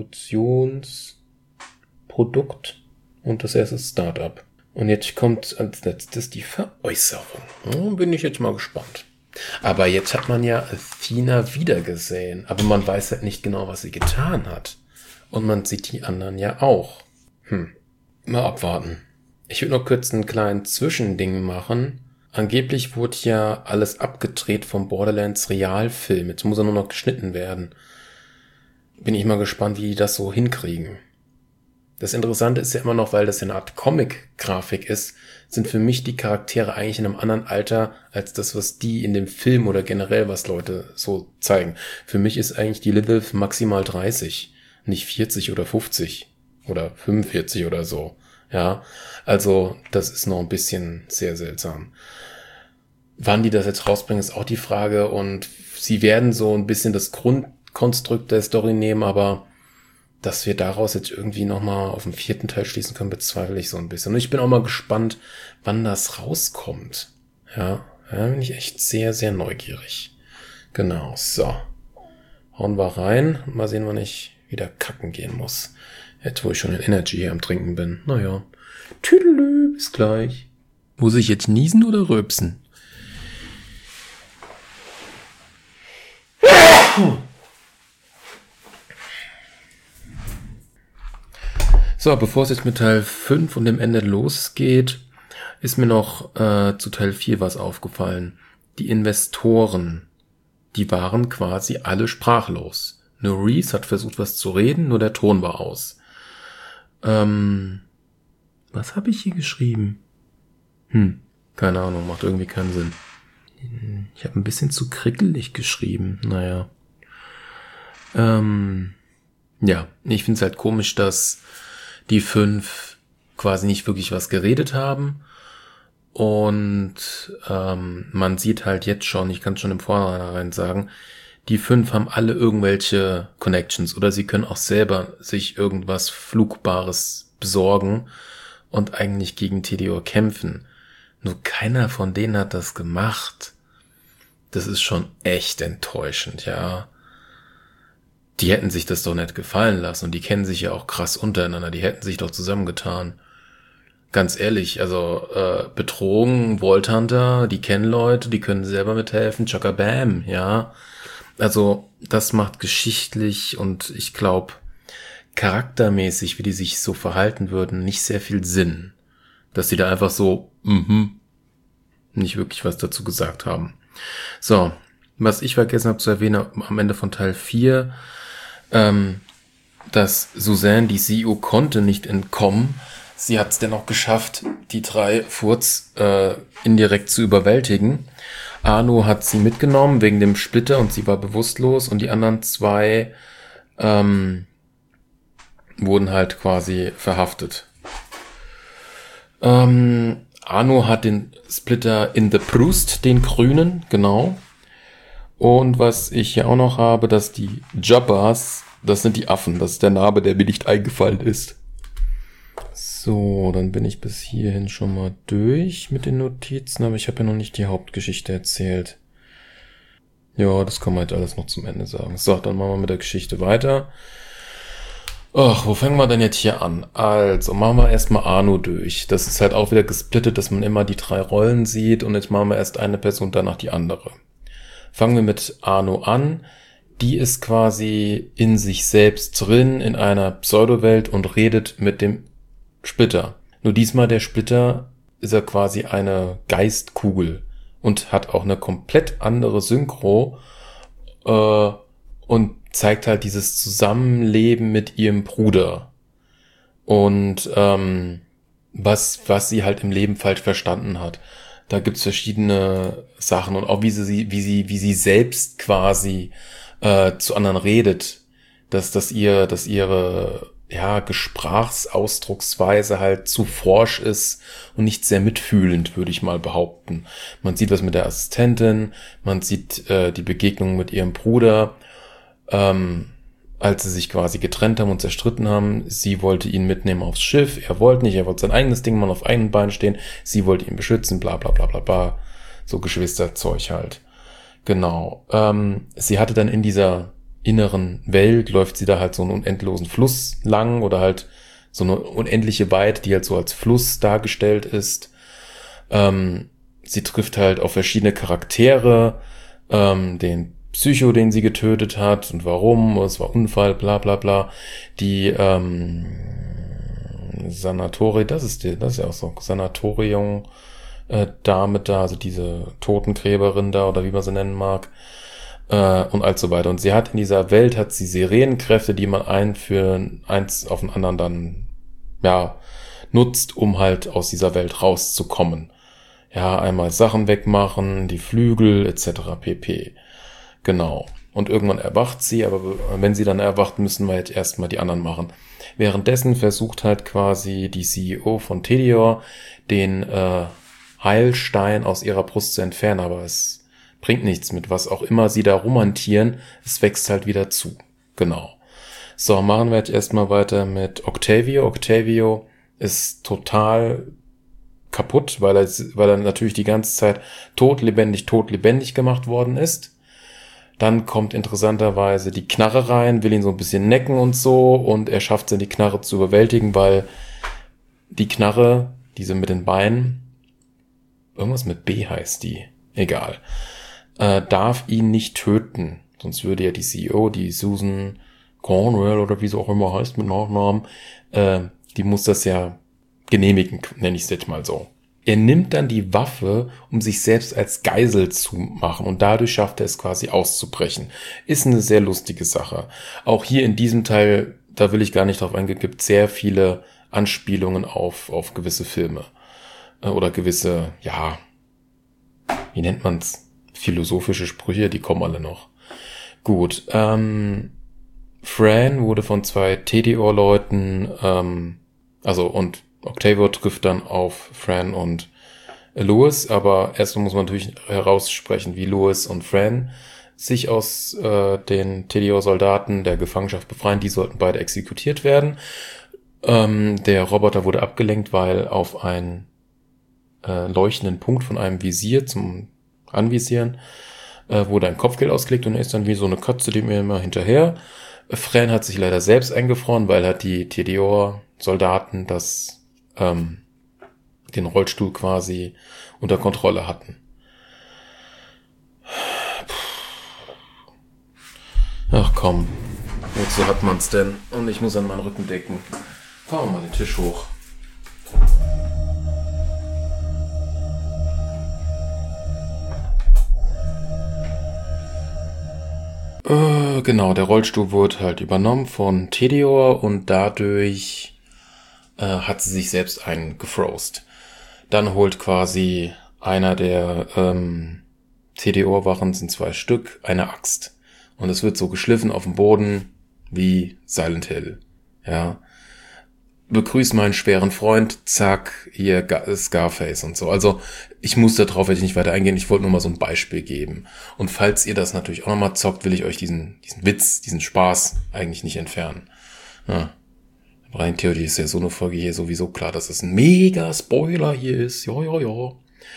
Revolutionsprodukt und das erste ist Startup. Und jetzt kommt als letztes die Veräußerung. Hm, bin ich jetzt mal gespannt. Aber jetzt hat man ja Athena wiedergesehen. Aber man weiß halt nicht genau, was sie getan hat. Und man sieht die anderen ja auch. Hm, mal abwarten. Ich würde noch kurz einen kleinen Zwischending machen. Angeblich wurde ja alles abgedreht vom Borderlands Realfilm. Jetzt muss er nur noch geschnitten werden. Bin ich mal gespannt, wie die das so hinkriegen. Das Interessante ist ja immer noch, weil das ja eine Art Comic-Grafik ist, sind für mich die Charaktere eigentlich in einem anderen Alter als das, was die in dem Film oder generell was Leute so zeigen. Für mich ist eigentlich die Lilith maximal dreißig, nicht vierzig oder fünfzig oder fünfundvierzig oder so. Ja, also das ist noch ein bisschen sehr seltsam. Wann die das jetzt rausbringen, ist auch die Frage, und sie werden so ein bisschen das Grundkonstrukt der Story nehmen, aber dass wir daraus jetzt irgendwie nochmal auf den vierten Teil schließen können, bezweifle ich so ein bisschen. Und ich bin auch mal gespannt, wann das rauskommt. Ja, da bin ich echt sehr, sehr neugierig. Genau, so. Hauen wir rein. Mal sehen, wann ich wieder kacken gehen muss. Jetzt, wo ich schon in Energy hier am Trinken bin. Naja. Tüdelü, bis gleich. Muss ich jetzt niesen oder rülpsen? So, bevor es jetzt mit Teil fünf und dem Ende losgeht, ist mir noch äh, zu Teil vier was aufgefallen. Die Investoren, die waren quasi alle sprachlos. Nur Reese hat versucht, was zu reden, nur der Ton war aus. Ähm, was habe ich hier geschrieben? Hm, keine Ahnung, macht irgendwie keinen Sinn. Ich habe ein bisschen zu krickelig geschrieben, naja. Ähm, ja, ich finde es halt komisch, dass die fünf quasi nicht wirklich was geredet haben. Und ähm, man sieht halt jetzt schon, ich kann schon im Vorhinein sagen, die fünf haben alle irgendwelche Connections oder sie können auch selber sich irgendwas Flugbares besorgen und eigentlich gegen Tediore kämpfen. Nur keiner von denen hat das gemacht. Das ist schon echt enttäuschend, ja. Die hätten sich das doch nicht gefallen lassen und die kennen sich ja auch krass untereinander. Die hätten sich doch zusammengetan. Ganz ehrlich, also äh, betrogen, Vault Hunter, die kennen Leute, die können selber mithelfen, Chaka Bam, ja. Also das macht geschichtlich und ich glaube charaktermäßig, wie die sich so verhalten würden, nicht sehr viel Sinn. Dass sie da einfach so, mhm, nicht wirklich was dazu gesagt haben. So, was ich vergessen habe zu erwähnen am Ende von Teil vier, ähm, dass Suzanne, die C E O, konnte nicht entkommen. Sie hat es dennoch geschafft, die drei Furz äh, indirekt zu überwältigen. Arno hat sie mitgenommen wegen dem Splitter und sie war bewusstlos und die anderen zwei ähm, wurden halt quasi verhaftet. Ähm, Arno hat den Splitter in the Brust, den grünen, genau. Und was ich hier auch noch habe, dass die Jabbas, das sind die Affen, das ist der Name, der mir nicht eingefallen ist. So, dann bin ich bis hierhin schon mal durch mit den Notizen, aber ich habe ja noch nicht die Hauptgeschichte erzählt. Ja, das kann man halt alles noch zum Ende sagen. So, dann machen wir mit der Geschichte weiter. Ach, wo fangen wir denn jetzt hier an? Also, machen wir erstmal Arno durch. Das ist halt auch wieder gesplittet, dass man immer die drei Rollen sieht und jetzt machen wir erst eine Person, danach die andere. Fangen wir mit Arno an. Die ist quasi in sich selbst drin, in einer Pseudowelt und redet mit dem Splitter. Nur diesmal der Splitter ist er quasi eine Geistkugel und hat auch eine komplett andere Synchro äh, und zeigt halt dieses Zusammenleben mit ihrem Bruder und ähm, was was sie halt im Leben falsch verstanden hat. Da gibt's verschiedene Sachen und auch wie sie wie sie wie sie selbst quasi äh, zu anderen redet, dass dass ihr dass ihre ja Gesprachsausdrucksweise halt zu forsch ist und nicht sehr mitfühlend, würde ich mal behaupten. Man sieht was mit der Assistentin, man sieht äh, die Begegnung mit ihrem Bruder, ähm, als sie sich quasi getrennt haben und zerstritten haben. Sie wollte ihn mitnehmen aufs Schiff, er wollte nicht, er wollte sein eigenes Ding machen, auf eigenen Beinen stehen, sie wollte ihn beschützen, bla bla bla bla bla, so Geschwisterzeug halt. Genau. Ähm, sie hatte dann in dieser inneren Welt, läuft sie da halt so einen unendlosen Fluss lang oder halt so eine unendliche Weite, die halt so als Fluss dargestellt ist. Ähm, sie trifft halt auf verschiedene Charaktere, ähm, den Psycho, den sie getötet hat und warum, es war Unfall, bla bla bla. Die ähm, Sanatori, das ist die, das ist ja auch so, Sanatorium äh, Dame da, also diese Totengräberin da oder wie man sie nennen mag. Äh, und all so weiter. Und sie hat in dieser Welt, hat sie Sirenenkräfte, die man einen für eins auf den anderen dann ja, nutzt, um halt aus dieser Welt rauszukommen. Ja, einmal Sachen wegmachen, die Flügel et cetera pp. Genau. Und irgendwann erwacht sie, aber wenn sie dann erwacht, müssen wir jetzt erstmal die anderen machen. Währenddessen versucht halt quasi die C E O von Tediore den äh, Heilstein aus ihrer Brust zu entfernen, aber es bringt nichts, mit was auch immer sie da rumhantieren, es wächst halt wieder zu. Genau. So, machen wir jetzt erstmal weiter mit Octavio. Octavio ist total kaputt, weil er, weil er natürlich die ganze Zeit todlebendig, todlebendig gemacht worden ist. Dann kommt interessanterweise die Knarre rein, will ihn so ein bisschen necken und so, und er schafft es dann, die Knarre zu überwältigen, weil die Knarre, diese mit den Beinen, irgendwas mit B heißt die, egal, äh, darf ihn nicht töten. Sonst würde ja die C E O, die Susan Cornwell oder wie sie auch immer heißt mit Nachnamen, äh, die muss das ja genehmigen, nenne ich es jetzt mal so. Er nimmt dann die Waffe, um sich selbst als Geisel zu machen, und dadurch schafft er es quasi auszubrechen. Ist eine sehr lustige Sache. Auch hier in diesem Teil, da will ich gar nicht drauf eingehen, gibt sehr viele Anspielungen auf, auf gewisse Filme. Oder gewisse, ja, wie nennt man's? Philosophische Sprüche, die kommen alle noch. Gut, ähm, Fran wurde von zwei Tediore-Leuten, ähm, also und Octavio trifft dann auf Fran und Louis, aber erstmal muss man natürlich heraussprechen, wie Louis und Fran sich aus äh, den Tediore-Soldaten der Gefangenschaft befreien. Die sollten beide exekutiert werden. Ähm, der Roboter wurde abgelenkt, weil auf einen äh, leuchtenden Punkt von einem Visier zum Anvisieren äh, wurde ein Kopfgeld ausgelegt, und er ist dann wie so eine Katze dem immer hinterher. Fran hat sich leider selbst eingefroren, weil hat die Tediore-Soldaten das ähm, den Rollstuhl quasi unter Kontrolle hatten. Ach komm, wozu hat man's denn? Und ich muss an meinen Rücken decken. Fahren wir mal den Tisch hoch. Äh, genau, der Rollstuhl wurde halt übernommen von Tediore, und dadurch äh, hat sie sich selbst eingefrost. Dann holt quasi einer der ähm, Tediore-Wachen, sind zwei Stück, eine Axt. Und es wird so geschliffen auf dem Boden wie Silent Hill. Ja. Begrüß meinen schweren Freund, zack, hier Scarface und so. Also ich muss da drauf, werde ich nicht weiter eingehen, ich wollte nur mal so ein Beispiel geben. Und falls ihr das natürlich auch nochmal zockt, will ich euch diesen diesen Witz, diesen Spaß eigentlich nicht entfernen. Ja. Rein theoretisch ist ja so eine Folge hier sowieso klar, dass es ein mega Spoiler hier ist. Ja, ja, ja.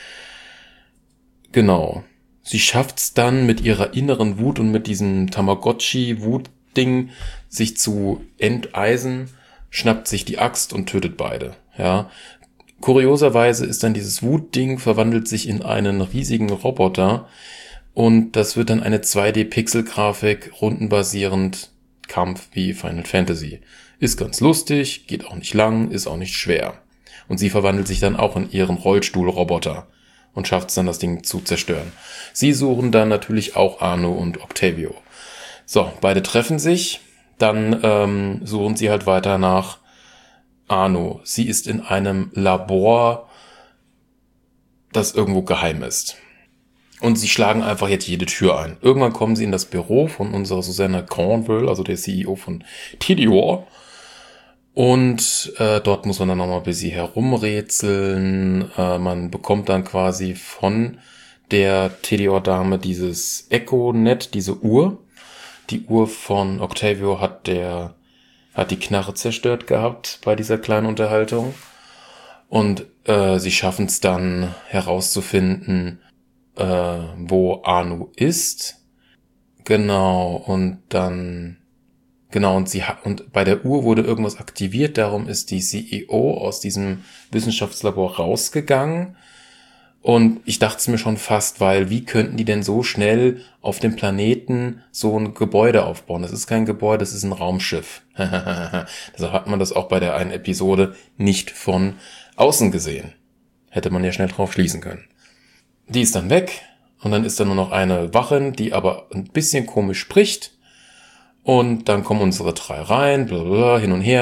Genau. Sie schafft's dann mit ihrer inneren Wut und mit diesem Tamagotchi-Wut-Ding sich zu enteisen, schnappt sich die Axt und tötet beide. Ja. Kurioserweise ist dann dieses Wut-Ding verwandelt sich in einen riesigen Roboter, und das wird dann eine zwei D-Pixel-Grafik, rundenbasierend Kampf wie Final Fantasy. Ist ganz lustig, geht auch nicht lang, ist auch nicht schwer. Und sie verwandelt sich dann auch in ihren Rollstuhl-Roboter und schafft es dann, das Ding zu zerstören. Sie suchen dann natürlich auch Arno und Octavio. So, beide treffen sich, dann ähm, suchen sie halt weiter nach Arno. Sie ist in einem Labor, das irgendwo geheim ist. Und sie schlagen einfach jetzt jede Tür ein. Irgendwann kommen sie in das Büro von unserer Susanna Cornwell, also der C E O von Tediore. Und äh, dort muss man dann nochmal ein bisschen herumrätseln. Äh, man bekommt dann quasi von der Tediore-Dame dieses Echo-Net, diese Uhr. Die Uhr von Octavio hat der hat die Knarre zerstört gehabt bei dieser kleinen Unterhaltung. Und äh, sie schaffen es dann herauszufinden, äh, wo Arno ist. Genau, und dann... Genau, und sie hat, und bei der Uhr wurde irgendwas aktiviert, darum ist die C E O aus diesem Wissenschaftslabor rausgegangen. Und ich dachte es mir schon fast, weil wie könnten die denn so schnell auf dem Planeten so ein Gebäude aufbauen? Das ist kein Gebäude, das ist ein Raumschiff. Deshalb hat man das auch bei der einen Episode nicht von außen gesehen. Hätte man ja schnell drauf schließen können. Die ist dann weg, und dann ist da nur noch eine Wachin, die aber ein bisschen komisch spricht. Und dann kommen unsere drei rein, blablabla, hin und her.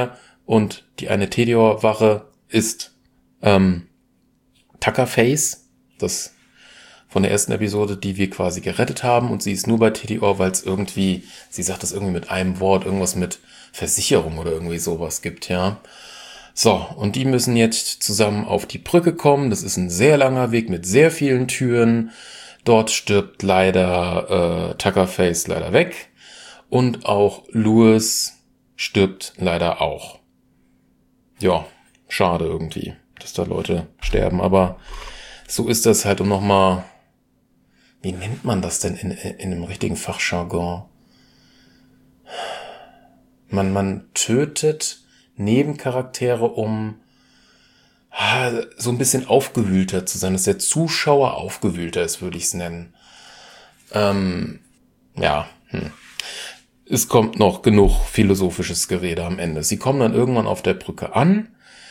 Und die eine Tediore-Wache ist ähm, Tuckerface, das von der ersten Episode, die wir quasi gerettet haben. Und sie ist nur bei Tediore, weil es irgendwie, sie sagt das irgendwie mit einem Wort, irgendwas mit Versicherung oder irgendwie sowas gibt, ja. So, und die müssen jetzt zusammen auf die Brücke kommen. Das ist ein sehr langer Weg mit sehr vielen Türen. Dort stirbt leider äh, Tuckerface leider weg. Und auch Louis stirbt leider auch. Ja, schade irgendwie, dass da Leute sterben. Aber so ist das halt, um nochmal, wie nennt man das denn in, in einem richtigen Fachjargon? Man, man tötet Nebencharaktere, um so ein bisschen aufgewühlter zu sein, dass der Zuschauer aufgewühlter ist, würde ich es nennen. Ähm, ja, hm. Es kommt noch genug philosophisches Gerede am Ende. Sie kommen dann irgendwann auf der Brücke an.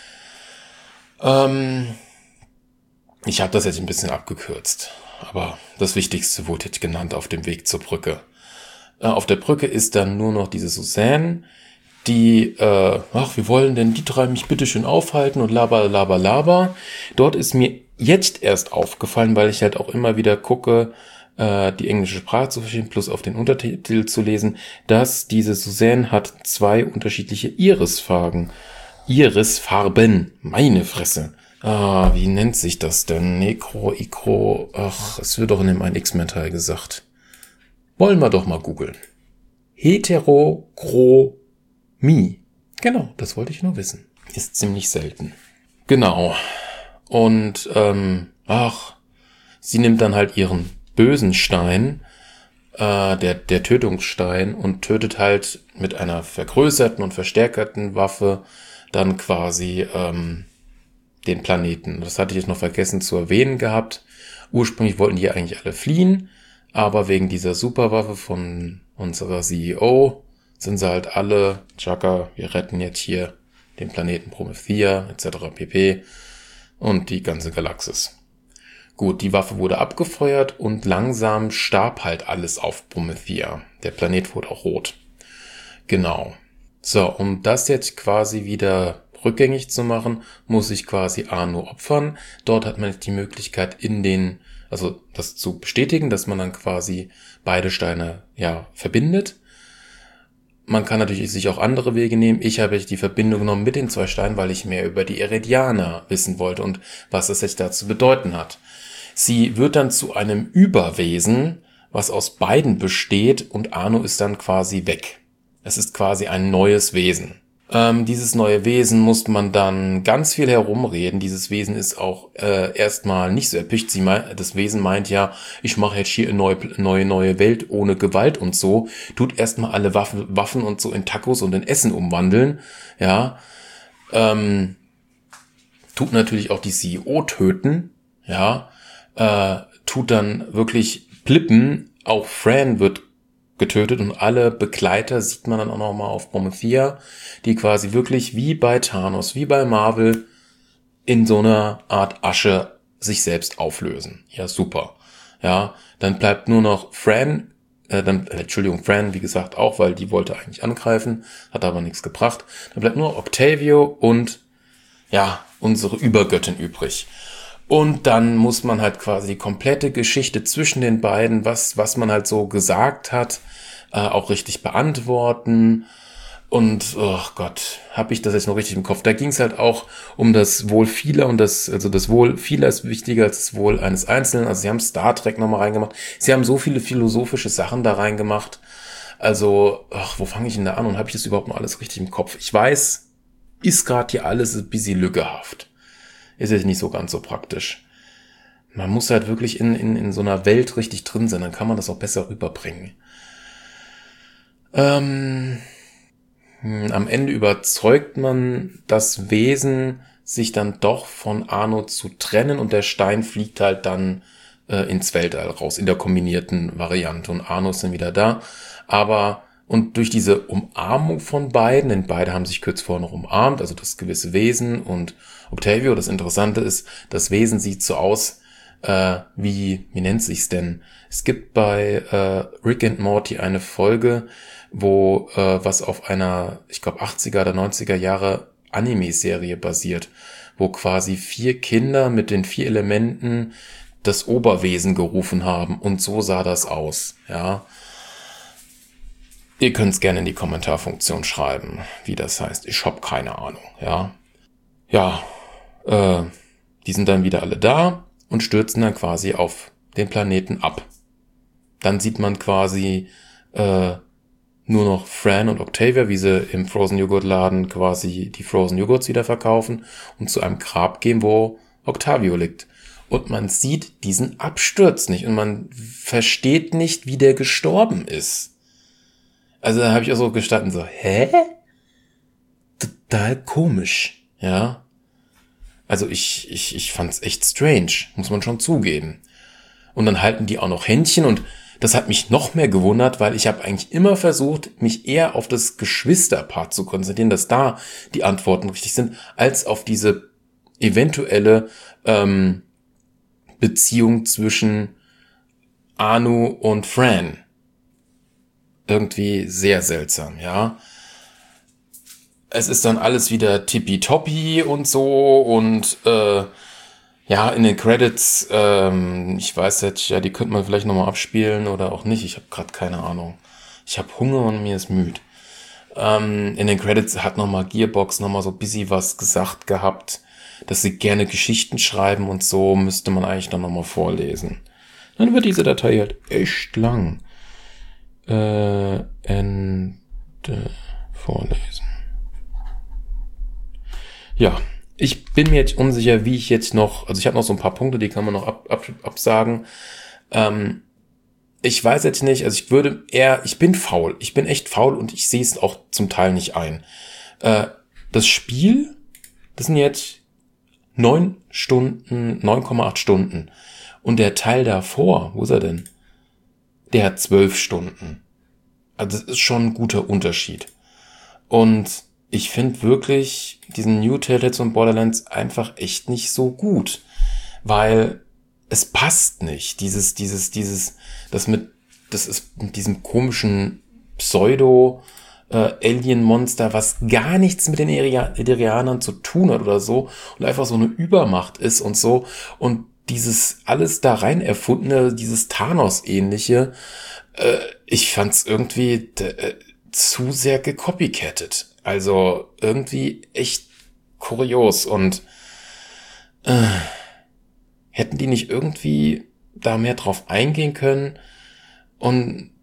Ähm, ich habe das jetzt ein bisschen abgekürzt, aber das Wichtigste wurde jetzt genannt auf dem Weg zur Brücke. Äh, auf der Brücke ist dann nur noch diese Suzanne, die, äh, ach, wie wollen denn die drei mich bitte schön aufhalten und laber, laber, laber. Dort ist mir jetzt erst aufgefallen, weil ich halt auch immer wieder gucke, äh, die englische Sprache zu verstehen, plus auf den Untertitel zu lesen, dass diese Suzanne hat zwei unterschiedliche Irisfarben. Irisfarben, meine Fresse. Ah, wie nennt sich das denn? Necro, Icro, ach, es wird doch in dem einen X-Men-Teil gesagt. Wollen wir doch mal googeln. Heterochro Mi. Genau, das wollte ich nur wissen. Ist ziemlich selten. Genau. Und, ähm, ach, sie nimmt dann halt ihren bösen Stein, äh, der, der Tötungsstein, und tötet halt mit einer vergrößerten und verstärkten Waffe dann quasi, ähm, den Planeten. Das hatte ich jetzt noch vergessen zu erwähnen gehabt. Ursprünglich wollten die eigentlich alle fliehen, aber wegen dieser Superwaffe von unserer C E O sind sie halt alle, Chaka, wir retten jetzt hier den Planeten Promethea, et cetera pp. Und die ganze Galaxis. Gut, die Waffe wurde abgefeuert und langsam starb halt alles auf Promethea. Der Planet wurde auch rot. Genau. So, um das jetzt quasi wieder rückgängig zu machen, muss ich quasi Arno opfern. Dort hat man jetzt die Möglichkeit in den, also das zu bestätigen, dass man dann quasi beide Steine, ja, verbindet. Man kann natürlich sich auch andere Wege nehmen. Ich habe jetzt die Verbindung genommen mit den zwei Steinen, weil ich mehr über die Eridianer wissen wollte und was es jetzt dazu bedeuten hat. Sie wird dann zu einem Überwesen, was aus beiden besteht, und Arno ist dann quasi weg. Es ist quasi ein neues Wesen. Ähm, dieses neue Wesen muss man dann ganz viel herumreden. Dieses Wesen ist auch äh, erstmal nicht so erpicht. Sie meint, das Wesen meint ja, ich mache jetzt hier eine neue, neue, neue Welt ohne Gewalt und so. Tut erstmal alle Waffen, Waffen und so in Tacos und in Essen umwandeln. Ja, ähm, tut natürlich auch die C E O töten. Ja, äh, tut dann wirklich Plippen. Auch Fran wird getötet und alle Begleiter sieht man dann auch noch mal auf Promethea, die quasi wirklich wie bei Thanos, wie bei Marvel in so einer Art Asche sich selbst auflösen. Ja, super. Ja, dann bleibt nur noch Fran, äh, dann, äh, Entschuldigung, Fran, wie gesagt, auch, weil die wollte eigentlich angreifen, hat aber nichts gebracht. Dann bleibt nur Octavio und, ja, unsere Übergöttin übrig. Und dann muss man halt quasi die komplette Geschichte zwischen den beiden, was was man halt so gesagt hat, äh, auch richtig beantworten. Und, oh Gott, habe ich das jetzt noch richtig im Kopf? Da ging es halt auch um das Wohl vieler und das, also das Wohl vieler ist wichtiger als das Wohl eines Einzelnen. Also sie haben Star Trek nochmal reingemacht. Sie haben so viele philosophische Sachen da reingemacht. Also, ach, wo fange ich denn da an? Und habe ich das überhaupt noch alles richtig im Kopf? Ich weiß, ist gerade hier alles ein bisschen lückehaft. Ist jetzt nicht so ganz so praktisch. Man muss halt wirklich in, in, in so einer Welt richtig drin sein, dann kann man das auch besser rüberbringen. Ähm, am Ende überzeugt man das Wesen, sich dann doch von Arno zu trennen, und der Stein fliegt halt dann äh, ins Weltall raus, in der kombinierten Variante, und Arno ist dann wieder da. Aber und durch diese Umarmung von beiden, denn beide haben sich kurz vorher noch umarmt, also das gewisse Wesen und Octavio, das Interessante ist, das Wesen sieht so aus, Äh, wie, wie nennt sich's denn? Es gibt bei äh, Rick and Morty eine Folge, wo äh, was auf einer, ich glaube achtziger oder neunziger Jahre Anime-Serie basiert, wo quasi vier Kinder mit den vier Elementen das Oberwesen gerufen haben und so sah das aus, ja. Ihr könnt's gerne in die Kommentarfunktion schreiben, wie das heißt. Ich hab keine Ahnung, ja. Ja, äh, die sind dann wieder alle da und stürzen dann quasi auf den Planeten ab. Dann sieht man quasi äh, nur noch Fran und Octavia, wie sie im Frozen Joghurt Laden quasi die Frozen Joghurts wieder verkaufen und zu einem Grab gehen, wo Octavio liegt. Und man sieht diesen Absturz nicht und man versteht nicht, wie der gestorben ist. Also da habe ich auch so gestanden, so, hä? Total komisch, ja. Also ich, ich, ich fand's echt strange, muss man schon zugeben. Und dann halten die auch noch Händchen und das hat mich noch mehr gewundert, weil ich habe eigentlich immer versucht, mich eher auf das Geschwisterpaar zu konzentrieren, dass da die Antworten richtig sind, als auf diese eventuelle ähm, Beziehung zwischen Anu und Fran. Irgendwie sehr seltsam, ja. Es ist dann alles wieder tippitoppi und so und äh, ja, in den Credits, ähm, ich weiß jetzt, ja, die könnte man vielleicht nochmal abspielen oder auch nicht. Ich habe gerade keine Ahnung. Ich habe Hunger und mir ist müde. Ähm, in den Credits hat nochmal Gearbox nochmal so ein bisschen was gesagt gehabt, dass sie gerne Geschichten schreiben und so müsste man eigentlich dann nochmal vorlesen. Dann wird diese Datei halt echt lang. Äh, Ende vorlesen. Ja. Ich bin mir jetzt unsicher, wie ich jetzt noch, also ich habe noch so ein paar Punkte, die kann man noch ab, ab, absagen. Ähm, ich weiß jetzt nicht, also ich würde eher, ich bin faul, ich bin echt faul und ich sehe es auch zum Teil nicht ein. Äh, das Spiel, das sind jetzt neun Stunden, neun Komma acht Stunden. Und der Teil davor, wo ist er denn? Der hat zwölf Stunden. Also das ist schon ein guter Unterschied. Und ich finde wirklich diesen New Tales von Borderlands einfach echt nicht so gut, weil es passt nicht. Dieses, dieses, dieses, das mit, das ist mit diesem komischen Pseudo äh, Alien-Monster, was gar nichts mit den Ederianern zu tun hat oder so und einfach so eine Übermacht ist und so und dieses alles da rein erfundene, dieses Thanos-ähnliche, äh, ich fand's irgendwie äh, zu sehr gecopycattet. Also irgendwie echt kurios und äh, hätten die nicht irgendwie da mehr drauf eingehen können und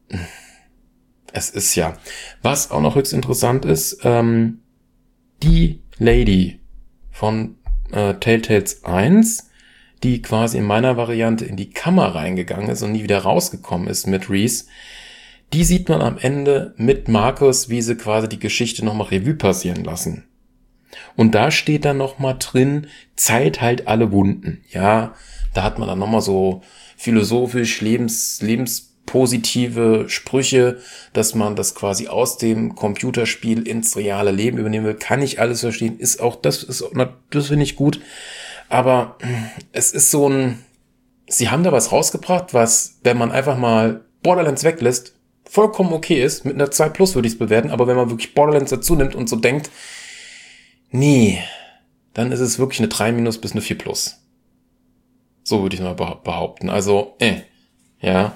es ist ja, was auch noch höchst interessant ist, ähm, die Lady von äh, Telltales eins, die quasi in meiner Variante in die Kammer reingegangen ist und nie wieder rausgekommen ist mit Reese, die sieht man am Ende mit Markus, wie sie quasi die Geschichte nochmal Revue passieren lassen. Und da steht dann nochmal drin, Zeit heilt alle Wunden. Ja, da hat man dann nochmal so philosophisch, lebens, lebenspositive Sprüche, dass man das quasi aus dem Computerspiel ins reale Leben übernehmen will. Kann ich alles verstehen, ist auch, das ist, das finde ich gut. Aber es ist so ein, sie haben da was rausgebracht, was, wenn man einfach mal Borderlands weglässt, vollkommen okay ist. Mit einer zwei plus würde ich es bewerten, aber wenn man wirklich Borderlands dazu nimmt und so denkt, nee, dann ist es wirklich eine drei minus bis eine vier plus. So würde ich mal behaupten. Also, äh, ja.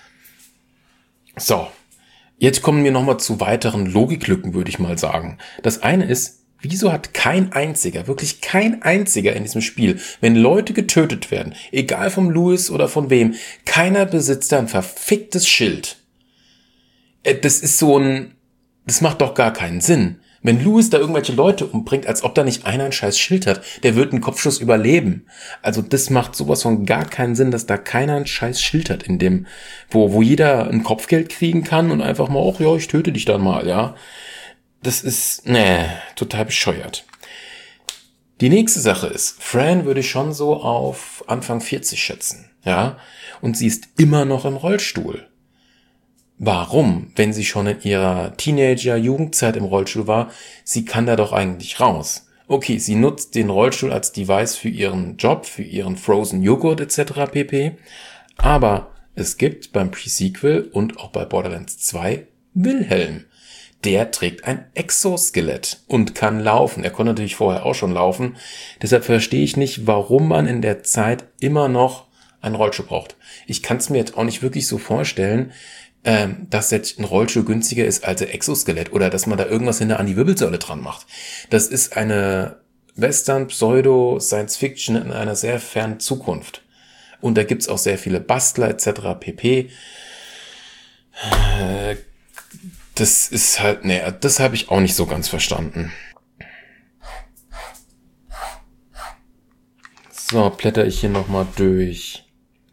So. Jetzt kommen wir nochmal zu weiteren Logiklücken, würde ich mal sagen. Das eine ist, wieso hat kein einziger, wirklich kein einziger in diesem Spiel, wenn Leute getötet werden, egal vom Louis oder von wem, keiner besitzt da ein verficktes Schild. Das ist so ein, das macht doch gar keinen Sinn. Wenn Louis da irgendwelche Leute umbringt, als ob da nicht einer ein scheiß Schild hat, der wird einen Kopfschuss überleben. Also das macht sowas von gar keinen Sinn, dass da keiner ein scheiß Schild hat in dem, wo, wo jeder ein Kopfgeld kriegen kann und einfach mal, ach ja, ich töte dich dann mal, ja. Das ist, nee, total bescheuert. Die nächste Sache ist, Fran würde ich schon so auf Anfang vierzig schätzen, ja. Und sie ist immer noch im Rollstuhl. Warum, wenn sie schon in ihrer Teenager-Jugendzeit im Rollstuhl war, sie kann da doch eigentlich raus. Okay, sie nutzt den Rollstuhl als Device für ihren Job, für ihren Frozen Joghurt et cetera pp. Aber es gibt beim Pre-Sequel und auch bei Borderlands zwei Wilhelm. Der trägt ein Exoskelett und kann laufen. Er konnte natürlich vorher auch schon laufen. Deshalb verstehe ich nicht, warum man in der Zeit immer noch einen Rollstuhl braucht. Ich kann es mir jetzt auch nicht wirklich so vorstellen, ähm, dass jetzt ein Rollstuhl günstiger ist als ein Exoskelett oder dass man da irgendwas hinter an die Wirbelsäule dran macht. Das ist eine Western-Pseudo-Science-Fiction in einer sehr fernen Zukunft. Und da gibt's auch sehr viele Bastler et cetera pp. Äh, Das ist halt, nee, das habe ich auch nicht so ganz verstanden. So, blätter ich hier nochmal durch.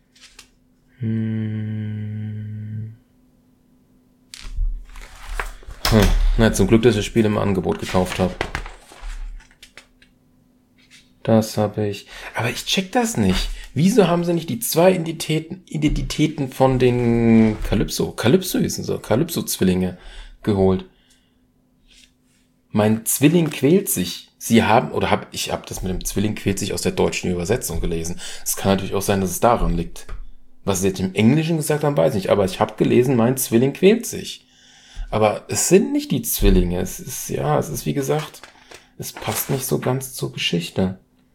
Hm. Hm. Na, zum Glück, dass ich das Spiel im Angebot gekauft habe. Das habe ich. Aber ich check das nicht. Wieso haben sie nicht die zwei Identitäten, Identitäten von den Calypso, Calypso hießen sie, Calypso-Zwillinge geholt? Mein Zwilling quält sich. Sie haben, oder hab, ich habe das mit dem Zwilling quält sich aus der deutschen Übersetzung gelesen. Es kann natürlich auch sein, dass es daran liegt. Was sie jetzt im Englischen gesagt haben, weiß ich nicht. Aber ich habe gelesen, mein Zwilling quält sich. Aber es sind nicht die Zwillinge. Es ist, ja, es ist wie gesagt, es passt nicht so ganz zur Geschichte.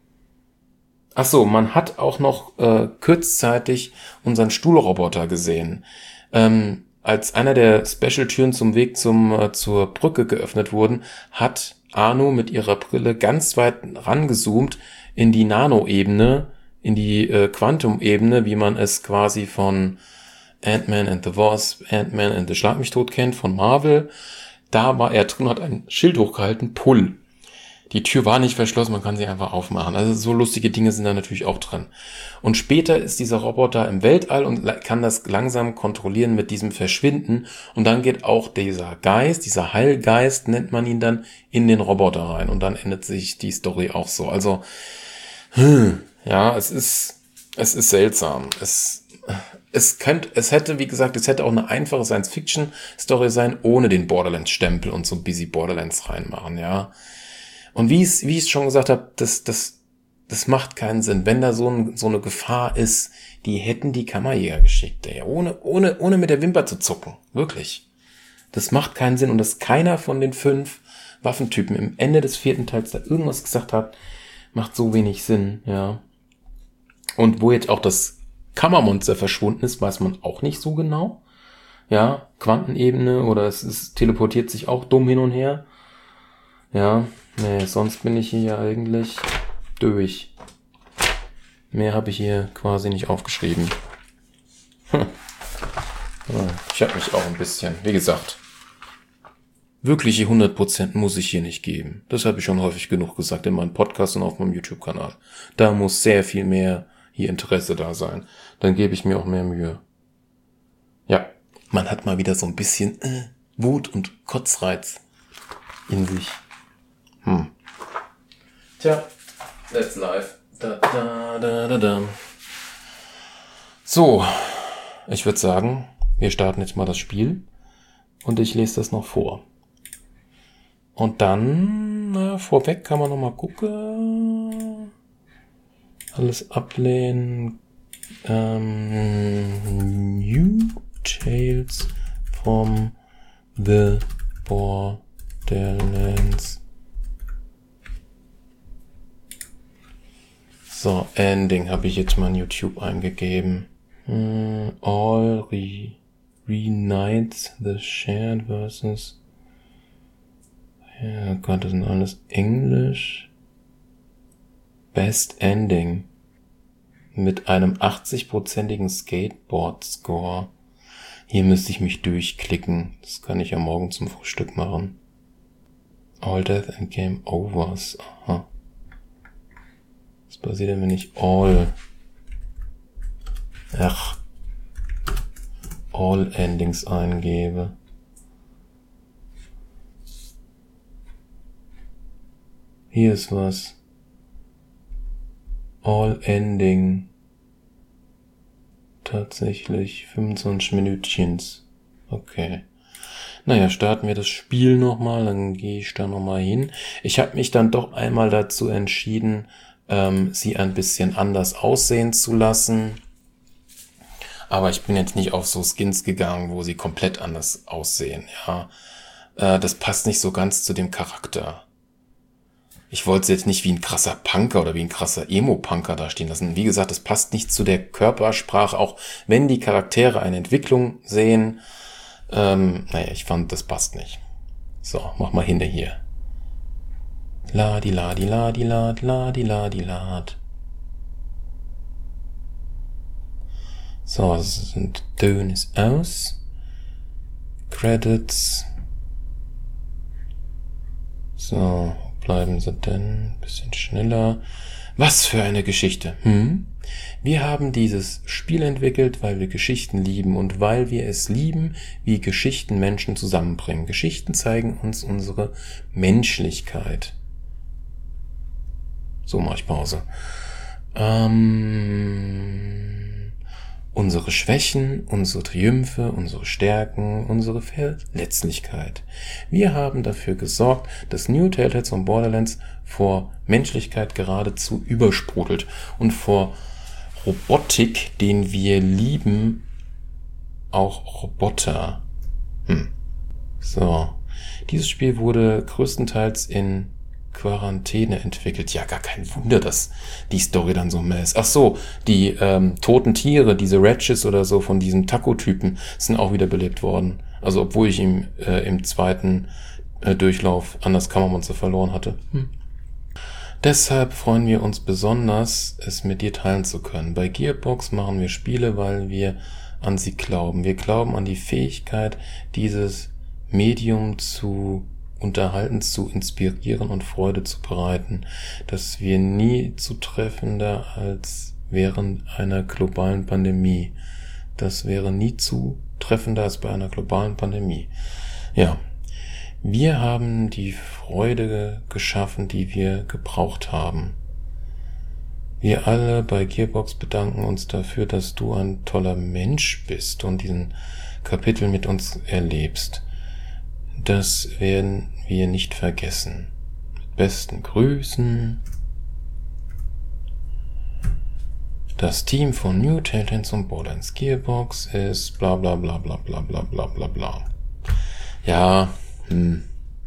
Ach so, man hat auch noch äh, kurzzeitig unseren Stuhlroboter gesehen. Ähm, als einer der Special-Türen zum Weg zum äh, zur Brücke geöffnet wurden, hat Arno mit ihrer Brille ganz weit rangezoomt in die Nano-Ebene, in die äh, Quantum-Ebene, wie man es quasi von Ant-Man and the Wasp, Ant-Man and the Schlag mich tot kennt, von Marvel. Da war er drin, hat ein Schild hochgehalten, Pull. Die Tür war nicht verschlossen, man kann sie einfach aufmachen. Also so lustige Dinge sind da natürlich auch drin. Und später ist dieser Roboter im Weltall und kann das langsam kontrollieren mit diesem Verschwinden. Und dann geht auch dieser Geist, dieser Heilgeist, nennt man ihn dann, in den Roboter rein. Und dann endet sich die Story auch so. Also, hm, ja, es ist, es ist seltsam. Es, es könnte, es hätte, wie gesagt, es hätte auch eine einfache Science-Fiction-Story sein, ohne den Borderlands-Stempel und so busy Borderlands reinmachen, ja. Und wie es, wie ich schon gesagt habe, das, das, das macht keinen Sinn. Wenn da so, ein, so eine Gefahr ist, die hätten die Kammerjäger geschickt, ey. Ohne, ohne, ohne mit der Wimper zu zucken. Wirklich. Das macht keinen Sinn. Und dass keiner von den fünf Waffentypen im Ende des vierten Teils da irgendwas gesagt hat, macht so wenig Sinn, ja. Und wo jetzt auch das Kammermonster verschwunden ist, weiß man auch nicht so genau. Ja, Quantenebene oder es ist, teleportiert sich auch dumm hin und her. Ja, nee, sonst bin ich hier ja eigentlich durch. Mehr habe ich hier quasi nicht aufgeschrieben. Hm. Ja, ich habe mich auch ein bisschen, wie gesagt, wirkliche hundert Prozent muss ich hier nicht geben. Das habe ich schon häufig genug gesagt in meinem Podcast und auf meinem YouTube-Kanal. Da muss sehr viel mehr hier Interesse da sein. Dann gebe ich mir auch mehr Mühe. Ja, man hat mal wieder so ein bisschen äh, Wut und Kotzreiz in sich. Hm. Tja, that's life. Da, da, da, da, da. So, ich würde sagen, wir starten jetzt mal das Spiel und ich lese das noch vor. Und dann, na, vorweg kann man noch mal gucken. Alles ablehnen. Ähm, New Tales from the Borderlands. So, Ending habe ich jetzt mal in YouTube eingegeben. Uh, all re reunites the shared versus. Ja Gott, das sind alles Englisch. Best Ending. Mit einem achtzig-prozentigen Skateboard-Score. Hier müsste ich mich durchklicken. Das kann ich ja morgen zum Frühstück machen. All Death and Game Overs. Aha. Was passiert denn, wenn ich All... Ach. All Endings eingebe? Hier ist was. All Ending. Tatsächlich fünfundzwanzig Minütchens. Okay. Naja, starten wir das Spiel nochmal, dann gehe ich da nochmal hin. Ich habe mich dann doch einmal dazu entschieden, ähm, sie ein bisschen anders aussehen zu lassen. Aber ich bin jetzt nicht auf so Skins gegangen, wo sie komplett anders aussehen. Ja, äh, das passt nicht so ganz zu dem Charakter. Ich wollte sie jetzt nicht wie ein krasser Punker oder wie ein krasser Emo-Punker da stehen lassen. Wie gesagt, das passt nicht zu der Körpersprache, auch wenn die Charaktere eine Entwicklung sehen. Ähm, naja, ich fand, das passt nicht. So, mach mal hinter hier. Ladi, ladi, ladi, lad, ladi, ladi, lad. So, das sind Töne ist aus. Credits. So, bleiben sie denn? Bisschen schneller. Was für eine Geschichte. Hm? Wir haben dieses Spiel entwickelt, weil wir Geschichten lieben und weil wir es lieben, wie Geschichten Menschen zusammenbringen. Geschichten zeigen uns unsere Menschlichkeit. So, mache ich Pause. Ähm, unsere Schwächen, unsere Triumphe, unsere Stärken, unsere Verletzlichkeit. Wir haben dafür gesorgt, dass New Telltales von Borderlands vor Menschlichkeit geradezu übersprudelt und vor Robotik, den wir lieben, auch Roboter. Hm. So. Dieses Spiel wurde größtenteils in Quarantäne entwickelt. Ja, gar kein Wunder, dass die Story dann so mehr ist. Ach so, die ähm, toten Tiere, diese Ratches oder so von diesem Taco-Typen, sind auch wieder belebt worden. Also obwohl ich ihn äh, im zweiten äh, Durchlauf an das Kammermonster verloren hatte. Hm. Deshalb freuen wir uns besonders, es mit dir teilen zu können. Bei Gearbox machen wir Spiele, weil wir an sie glauben. Wir glauben an die Fähigkeit, dieses Medium zu unterhalten, zu inspirieren und Freude zu bereiten, dass wir nie zutreffender als während einer globalen Pandemie. Das wäre nie zutreffender als bei einer globalen Pandemie. Ja, wir haben die Freude geschaffen, die wir gebraucht haben. Wir alle bei Gearbox bedanken uns dafür, dass du ein toller Mensch bist und diesen Kapitel mit uns erlebst. Das werden wir nicht vergessen. Mit besten Grüßen. Das Team von New Telltales und Borderlands Gearbox ist bla bla bla bla bla bla bla bla bla. Ja, hm.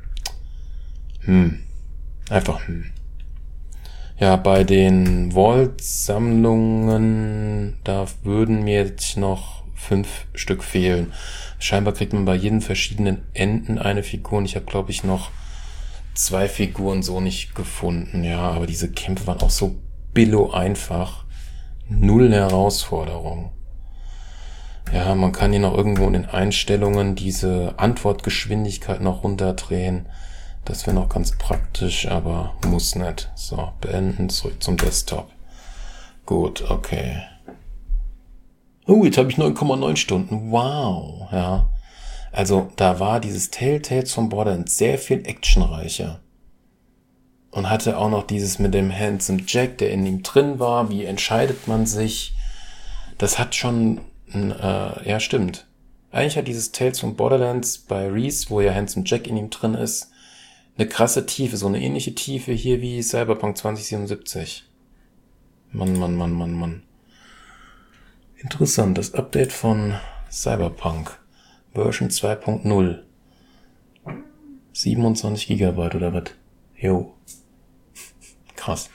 Hm. Einfach hm. Ja, bei den Vault-Sammlungen, da würden mir jetzt noch fünf Stück fehlen. Scheinbar kriegt man bei jedem verschiedenen Enden eine Figur und ich habe, glaube ich, noch zwei Figuren so nicht gefunden. Ja, aber diese Kämpfe waren auch so billo einfach. Null Herausforderung. Ja, man kann hier noch irgendwo in den Einstellungen diese Antwortgeschwindigkeit noch runterdrehen. Das wäre noch ganz praktisch, aber muss nicht. So, beenden, zurück zum Desktop. Gut, okay. Oh, jetzt habe ich neun Komma neun Stunden. Wow, ja. Also, da war dieses Telltales von Borderlands sehr viel actionreicher. Und hatte auch noch dieses mit dem Handsome Jack, der in ihm drin war. Wie entscheidet man sich? Das hat schon, äh, ja, stimmt. Eigentlich hat dieses Tales von Borderlands bei Reese, wo ja Handsome Jack in ihm drin ist, eine krasse Tiefe, so eine ähnliche Tiefe hier wie Cyberpunk zwanzig siebenundsiebzig. Mann, Mann, Mann, Mann, Mann. Interessant, das Update von Cyberpunk. Version zwei Punkt null. siebenundzwanzig Gigabyte oder was? Jo. Krass.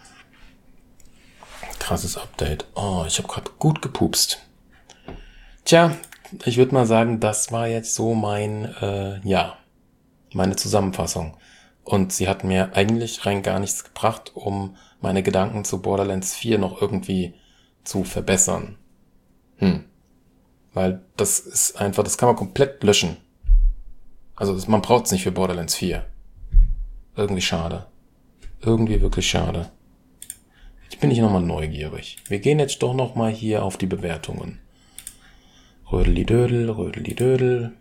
Krasses Update. Oh, ich habe gerade gut gepupst. Tja, ich würde mal sagen, das war jetzt so mein, äh, ja, meine Zusammenfassung. Und sie hat mir eigentlich rein gar nichts gebracht, um meine Gedanken zu Borderlands vier noch irgendwie zu verbessern. Hm. Weil das ist einfach, das kann man komplett löschen. Also man braucht es nicht für Borderlands vier. Irgendwie schade. Irgendwie wirklich schade. Jetzt bin ich nochmal neugierig. Wir gehen jetzt doch nochmal hier auf die Bewertungen. Rödeli-Dödel, Rödeli-Dödel.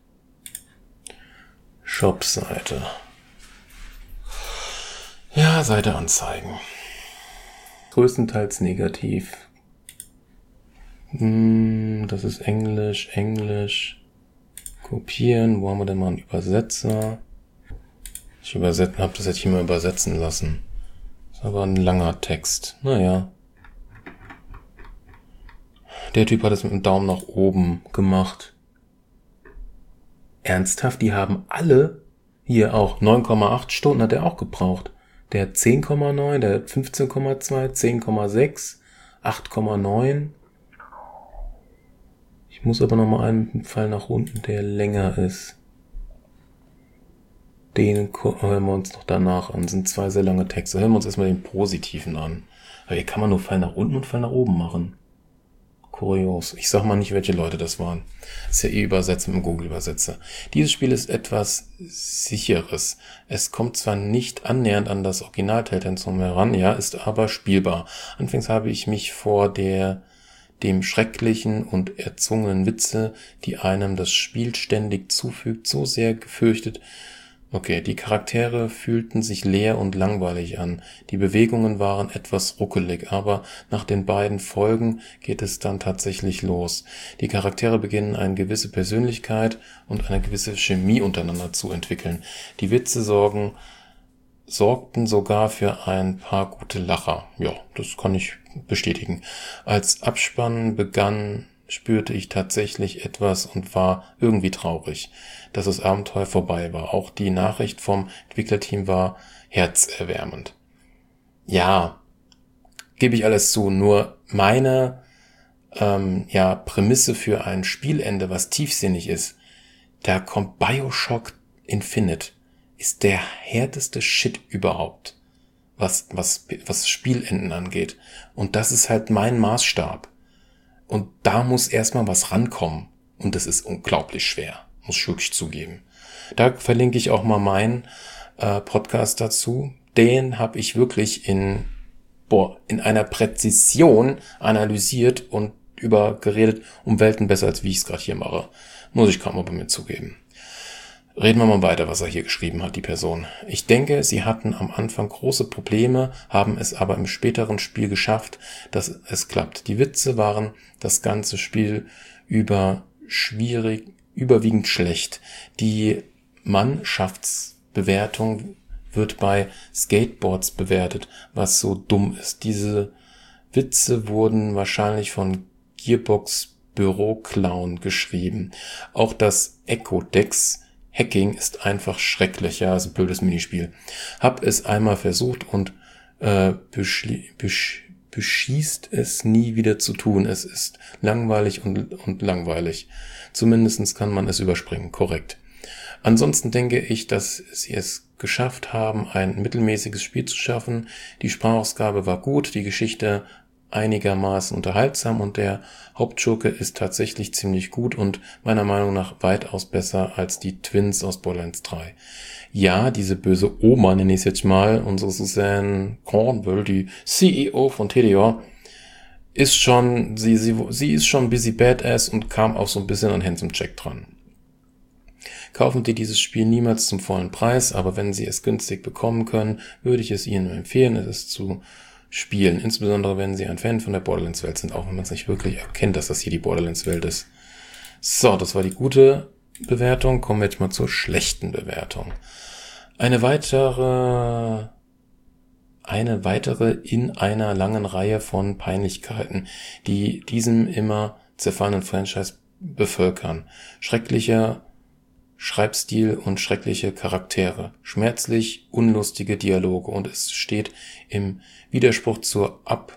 Shop-Seite. Ja, Seite anzeigen. Größtenteils negativ. Hm, das ist Englisch, Englisch. Kopieren. Wo haben wir denn mal einen Übersetzer? Ich übersetzen, hab das jetzt hier mal übersetzen lassen. Das ist aber ein langer Text. Naja. Der Typ hat es mit dem Daumen nach oben gemacht. Ernsthaft? Die haben alle hier auch neun Komma acht Stunden hat er auch gebraucht. Der hat zehn Komma neun, der hat fünfzehn Komma zwei, zehn Komma sechs, acht Komma neun. Ich muss aber nochmal einen Pfeil nach unten, der länger ist. Den hören wir uns noch danach an. Das sind zwei sehr lange Texte. Hören wir uns erstmal den positiven an. Aber hier kann man nur Pfeil nach unten und Pfeil nach oben machen. Kurios. Ich sag mal nicht, welche Leute das waren. Das ist ja eh übersetzt mit dem Google-Übersetzer. Dieses Spiel ist etwas Sicheres. Es kommt zwar nicht annähernd an das Original Telltale heran, ja, ist aber spielbar. Anfangs habe ich mich vor der dem schrecklichen und erzwungenen Witze, die einem das Spiel ständig zufügt, so sehr gefürchtet. Okay, die Charaktere fühlten sich leer und langweilig an. Die Bewegungen waren etwas ruckelig, aber nach den beiden Folgen geht es dann tatsächlich los. Die Charaktere beginnen eine gewisse Persönlichkeit und eine gewisse Chemie untereinander zu entwickeln. Die Witze sorgen, sorgten sogar für ein paar gute Lacher. Ja, das kann ich bestätigen. Als Abspann begann, spürte ich tatsächlich etwas und war irgendwie traurig, dass das Abenteuer vorbei war. Auch die Nachricht vom Entwicklerteam war herzerwärmend. Ja, gebe ich alles zu, nur meine ähm, ja Prämisse für ein Spielende, was tiefsinnig ist, da kommt BioShock Infinite, ist der härteste Shit überhaupt, was was was Spielenden angeht. Und das ist halt mein Maßstab. Und da muss erstmal was rankommen. Und das ist unglaublich schwer, muss ich wirklich zugeben. Da verlinke ich auch mal meinen äh, Podcast dazu. Den habe ich wirklich in boah, in einer Präzision analysiert und über geredet, um Welten besser, als wie ich es gerade hier mache. Muss ich kaum mal bei mir zugeben. Reden wir mal weiter, was er hier geschrieben hat, die Person. Ich denke, sie hatten am Anfang große Probleme, haben es aber im späteren Spiel geschafft, dass es klappt. Die Witze waren das ganze Spiel über schwierig, überwiegend schlecht. Die Mannschaftsbewertung wird bei Skateboards bewertet, was so dumm ist. Diese Witze wurden wahrscheinlich von Gearbox Büroclown geschrieben. Auch das Echo-Dex Hacking ist einfach schrecklich, ja, ist ein blödes Minispiel. Hab es einmal versucht und äh, beschli- besch- beschießt es nie wieder zu tun. Es ist langweilig und, und langweilig. Zumindest kann man es überspringen, korrekt. Ansonsten denke ich, dass sie es geschafft haben, ein mittelmäßiges Spiel zu schaffen. Die Sprachausgabe war gut, die Geschichte einigermaßen unterhaltsam und der Hauptschurke ist tatsächlich ziemlich gut und meiner Meinung nach weitaus besser als die Twins aus Borderlands drei. Ja, diese böse Oma, nenne ich es jetzt mal, unsere Suzanne Cornwell, die C E O von T D O, ist schon, sie, sie, sie ist schon busy badass und kam auch so ein bisschen an Handsome Jack dran. Kaufen Sie dieses Spiel niemals zum vollen Preis, aber wenn Sie es günstig bekommen können, würde ich es Ihnen empfehlen, es ist zu spielen, insbesondere wenn Sie ein Fan von der Borderlands-Welt sind, auch wenn man es nicht wirklich erkennt, dass das hier die Borderlands-Welt ist. So, das war die gute Bewertung. Kommen wir jetzt mal zur schlechten Bewertung. Eine weitere, eine weitere in einer langen Reihe von Peinlichkeiten, die diesem immer zerfallenen Franchise bevölkern. Schrecklicher Schreibstil und schreckliche Charaktere, schmerzlich unlustige Dialoge und es steht im Widerspruch zur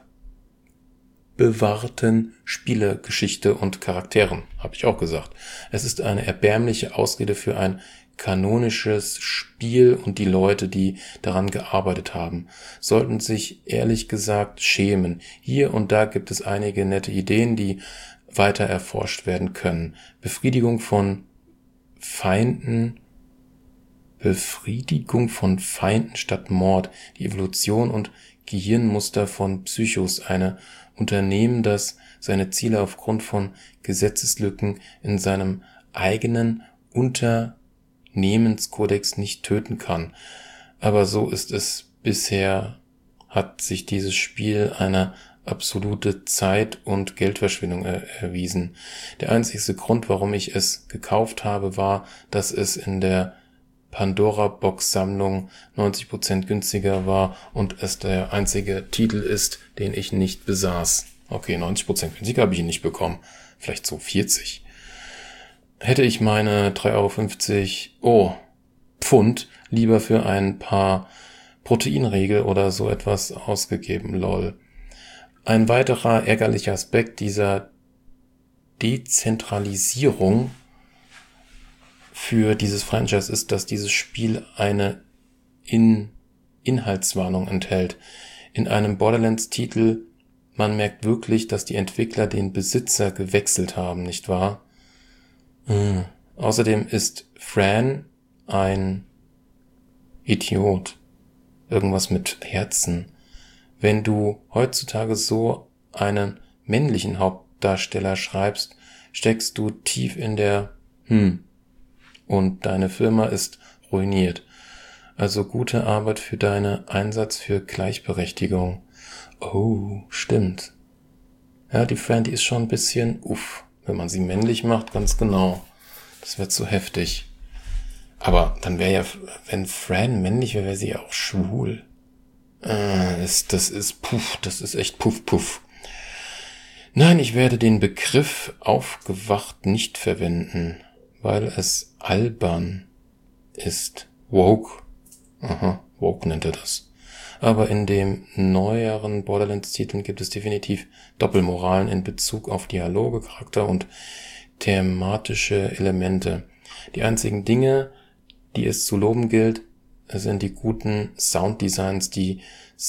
abbewahrten Spielegeschichte und Charakteren, habe ich auch gesagt. Es ist eine erbärmliche Ausrede für ein kanonisches Spiel und die Leute, die daran gearbeitet haben, sollten sich ehrlich gesagt schämen. Hier und da gibt es einige nette Ideen, die weiter erforscht werden können. Befriedigung von Feinden, Befriedigung von Feinden statt Mord, die Evolution und Gehirnmuster von Psychos, eine Unternehmen, das seine Ziele aufgrund von Gesetzeslücken in seinem eigenen Unternehmenskodex nicht töten kann. Aber so ist es bisher, hat sich dieses Spiel einer absolute Zeit- und Geldverschwendung er- erwiesen. Der einzige Grund, warum ich es gekauft habe, war, dass es in der Pandora-Box-Sammlung neunzig Prozent günstiger war und es der einzige Titel ist, den ich nicht besaß. Okay, neunzig Prozent günstiger habe ich ihn nicht bekommen. Vielleicht so vierzig. Hätte ich meine drei Euro fünfzig, oh, Pfund lieber für ein paar Proteinriegel oder so etwas ausgegeben, lol. Ein weiterer ärgerlicher Aspekt dieser Dezentralisierung für dieses Franchise ist, dass dieses Spiel eine In- Inhaltswarnung enthält. In einem Borderlands-Titel, man merkt wirklich, dass die Entwickler den Besitzer gewechselt haben, nicht wahr? Mhm. Außerdem ist Fran ein Idiot. Irgendwas mit Herzen. Wenn du heutzutage so einen männlichen Hauptdarsteller schreibst, steckst du tief in der Hm und deine Firma ist ruiniert. Also gute Arbeit für deinen Einsatz für Gleichberechtigung. Oh, stimmt. Ja, die Fran, die ist schon ein bisschen, uff, wenn man sie männlich macht, ganz genau. Das wird zu heftig. Aber dann wäre ja, wenn Fran männlich wäre, wäre sie ja auch schwul. Äh, das, das ist puff, das ist echt puff, puff. Nein, ich werde den Begriff aufgewacht nicht verwenden, weil es albern ist. Woke. Aha, woke nennt er das. Aber in dem neueren Borderlands-Titeln gibt es definitiv Doppelmoralen in Bezug auf Dialoge, Charakter und thematische Elemente. Die einzigen Dinge, die es zu loben gilt, sind die guten Sounddesigns, die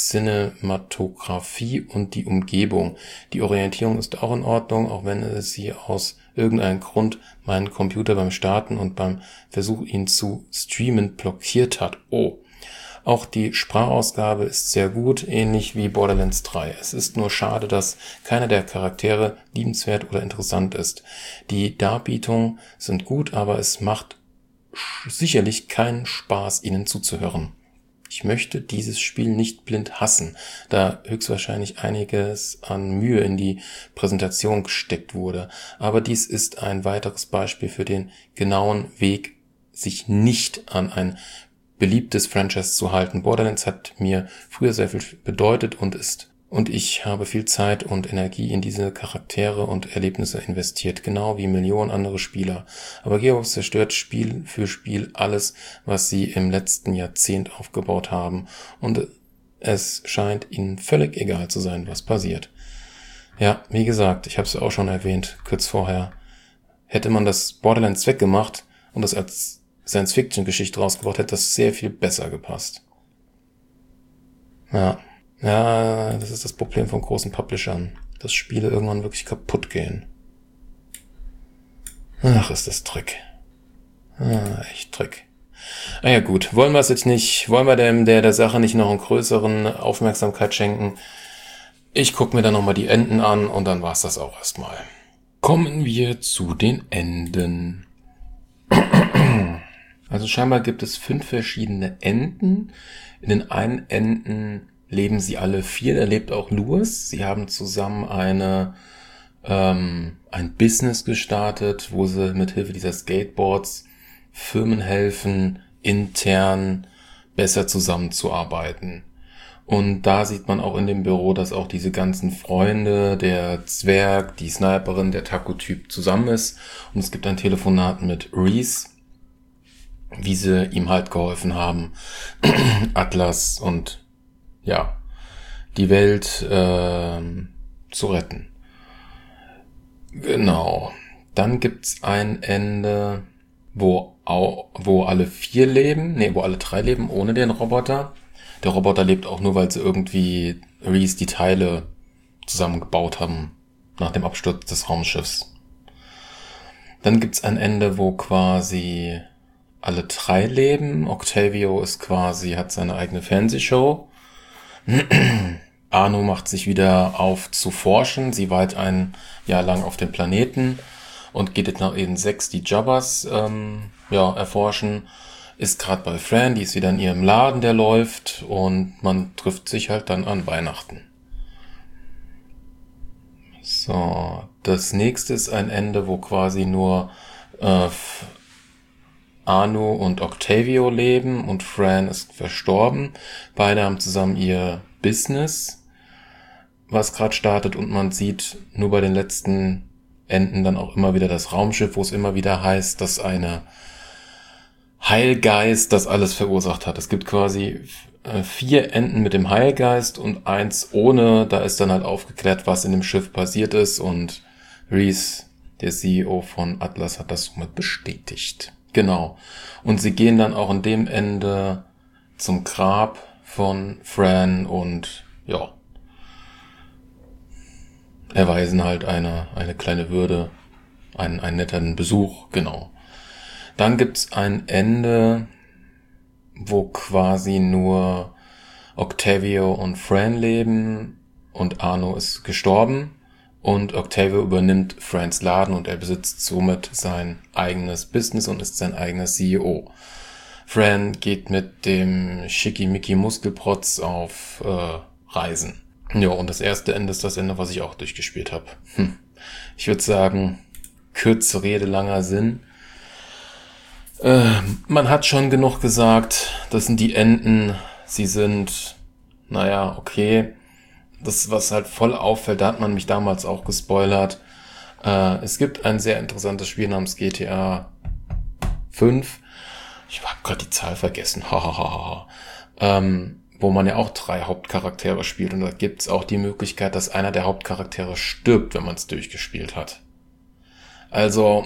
Cinematografie und die Umgebung. Die Orientierung ist auch in Ordnung, auch wenn es sie aus irgendeinem Grund meinen Computer beim Starten und beim Versuch, ihn zu streamen, blockiert hat. Oh. Auch die Sprachausgabe ist sehr gut, ähnlich wie Borderlands drei. Es ist nur schade, dass keiner der Charaktere liebenswert oder interessant ist. Die Darbietungen sind gut, aber es macht sicherlich keinen Spaß, ihnen zuzuhören. Ich möchte dieses Spiel nicht blind hassen, da höchstwahrscheinlich einiges an Mühe in die Präsentation gesteckt wurde. Aber dies ist ein weiteres Beispiel für den genauen Weg, sich nicht an ein beliebtes Franchise zu halten. Borderlands hat mir früher sehr viel bedeutet und ist und ich habe viel Zeit und Energie in diese Charaktere und Erlebnisse investiert, genau wie Millionen andere Spieler. Aber Gearbox zerstört Spiel für Spiel alles, was sie im letzten Jahrzehnt aufgebaut haben. Und es scheint ihnen völlig egal zu sein, was passiert. Ja, wie gesagt, ich habe es auch schon erwähnt, kurz vorher. Hätte man das Borderlands weggemacht und das als Science-Fiction-Geschichte rausgebracht, hätte das sehr viel besser gepasst. Ja. Ja, das ist das Problem von großen Publishern, dass Spiele irgendwann wirklich kaputt gehen. Ach, ist das Trick. Ah, echt Trick. Ah ja gut, wollen wir es jetzt nicht, wollen wir dem der der Sache nicht noch einen größeren Aufmerksamkeit schenken? Ich gucke mir dann nochmal die Enden an und dann war's das auch erstmal. Kommen wir zu den Enden. Also scheinbar gibt es fünf verschiedene Enden. In den einen Enden leben sie alle vier, da lebt auch Louis. Sie haben zusammen eine ähm, ein Business gestartet, wo sie mit Hilfe dieser Skateboards Firmen helfen, intern besser zusammenzuarbeiten. Und da sieht man auch in dem Büro, dass auch diese ganzen Freunde, der Zwerg, die Sniperin, der Taco-Typ zusammen ist. Und es gibt ein Telefonat mit Reese, wie sie ihm halt geholfen haben, Atlas und ja, die Welt äh, zu retten. Genau. Dann gibt's ein Ende, wo au, wo alle vier leben, nee, wo alle drei leben, ohne den Roboter. Der Roboter lebt auch nur, weil sie irgendwie Reese die Teile zusammengebaut haben nach dem Absturz des Raumschiffs. Dann gibt's ein Ende, wo quasi alle drei leben. Octavio ist quasi, hat seine eigene Fernsehshow. Arno macht sich wieder auf zu forschen. Sie weilt ein Jahr lang auf dem Planeten und geht jetzt nach Eden sechs die Jabbas ähm, ja, erforschen. Ist gerade bei Fran, die ist wieder in ihrem Laden, der läuft, und man trifft sich halt dann an Weihnachten. So, das nächste ist ein Ende, wo quasi nur äh, Arno und Octavio leben und Fran ist verstorben. Beide haben zusammen ihr Business, was gerade startet, und man sieht nur bei den letzten Enden dann auch immer wieder das Raumschiff, wo es immer wieder heißt, dass eine Heilgeist das alles verursacht hat. Es gibt quasi äh, vier Enden mit dem Heilgeist und eins ohne. Da ist dann halt aufgeklärt, was in dem Schiff passiert ist, und Reese, der C E O von Atlas, hat das somit bestätigt. Genau. Und sie gehen dann auch in dem Ende zum Grab von Fran und ja, erweisen halt eine eine kleine Würde, einen, einen netten Besuch, genau. Dann gibt's ein Ende, wo quasi nur Octavio und Fran leben und Arno ist gestorben und Octavio übernimmt Frans Laden und er besitzt somit sein eigenes Business und ist sein eigener C E O. Fran geht mit dem Schickimicki Muskelprotz auf äh, Reisen. Ja, und das erste Ende ist das Ende, was ich auch durchgespielt habe. Hm. Ich würde sagen, kurze Rede, langer Sinn. Äh, man hat schon genug gesagt, das sind die Enden, sie sind, naja, okay. Das, was halt voll auffällt, da hat man mich damals auch gespoilert. Äh, es gibt ein sehr interessantes Spiel namens G T A fünf. Ich habe gerade die Zahl vergessen. Hahaha. ähm, wo man ja auch drei Hauptcharaktere spielt. Und da gibt's auch die Möglichkeit, dass einer der Hauptcharaktere stirbt, wenn man es durchgespielt hat. Also,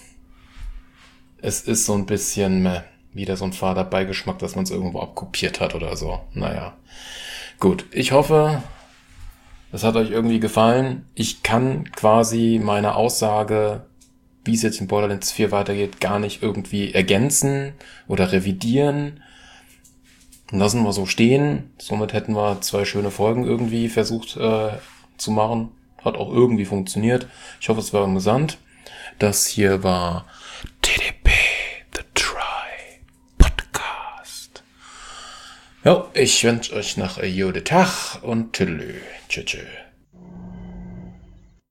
es ist so ein bisschen meh, wieder so ein fader Beigeschmack, dass man es irgendwo abkopiert hat oder so. Naja, gut. Ich hoffe, es hat euch irgendwie gefallen. Ich kann quasi meine Aussage, wie es jetzt in Borderlands vier weitergeht, gar nicht irgendwie ergänzen oder revidieren. Lassen wir so stehen. Somit hätten wir zwei schöne Folgen irgendwie versucht äh, zu machen. Hat auch irgendwie funktioniert. Ich hoffe, es war amüsant. Das hier war T D P, The Try Podcast. Ja, ich wünsche euch noch einen guten Tag und tschüss. Tschüss.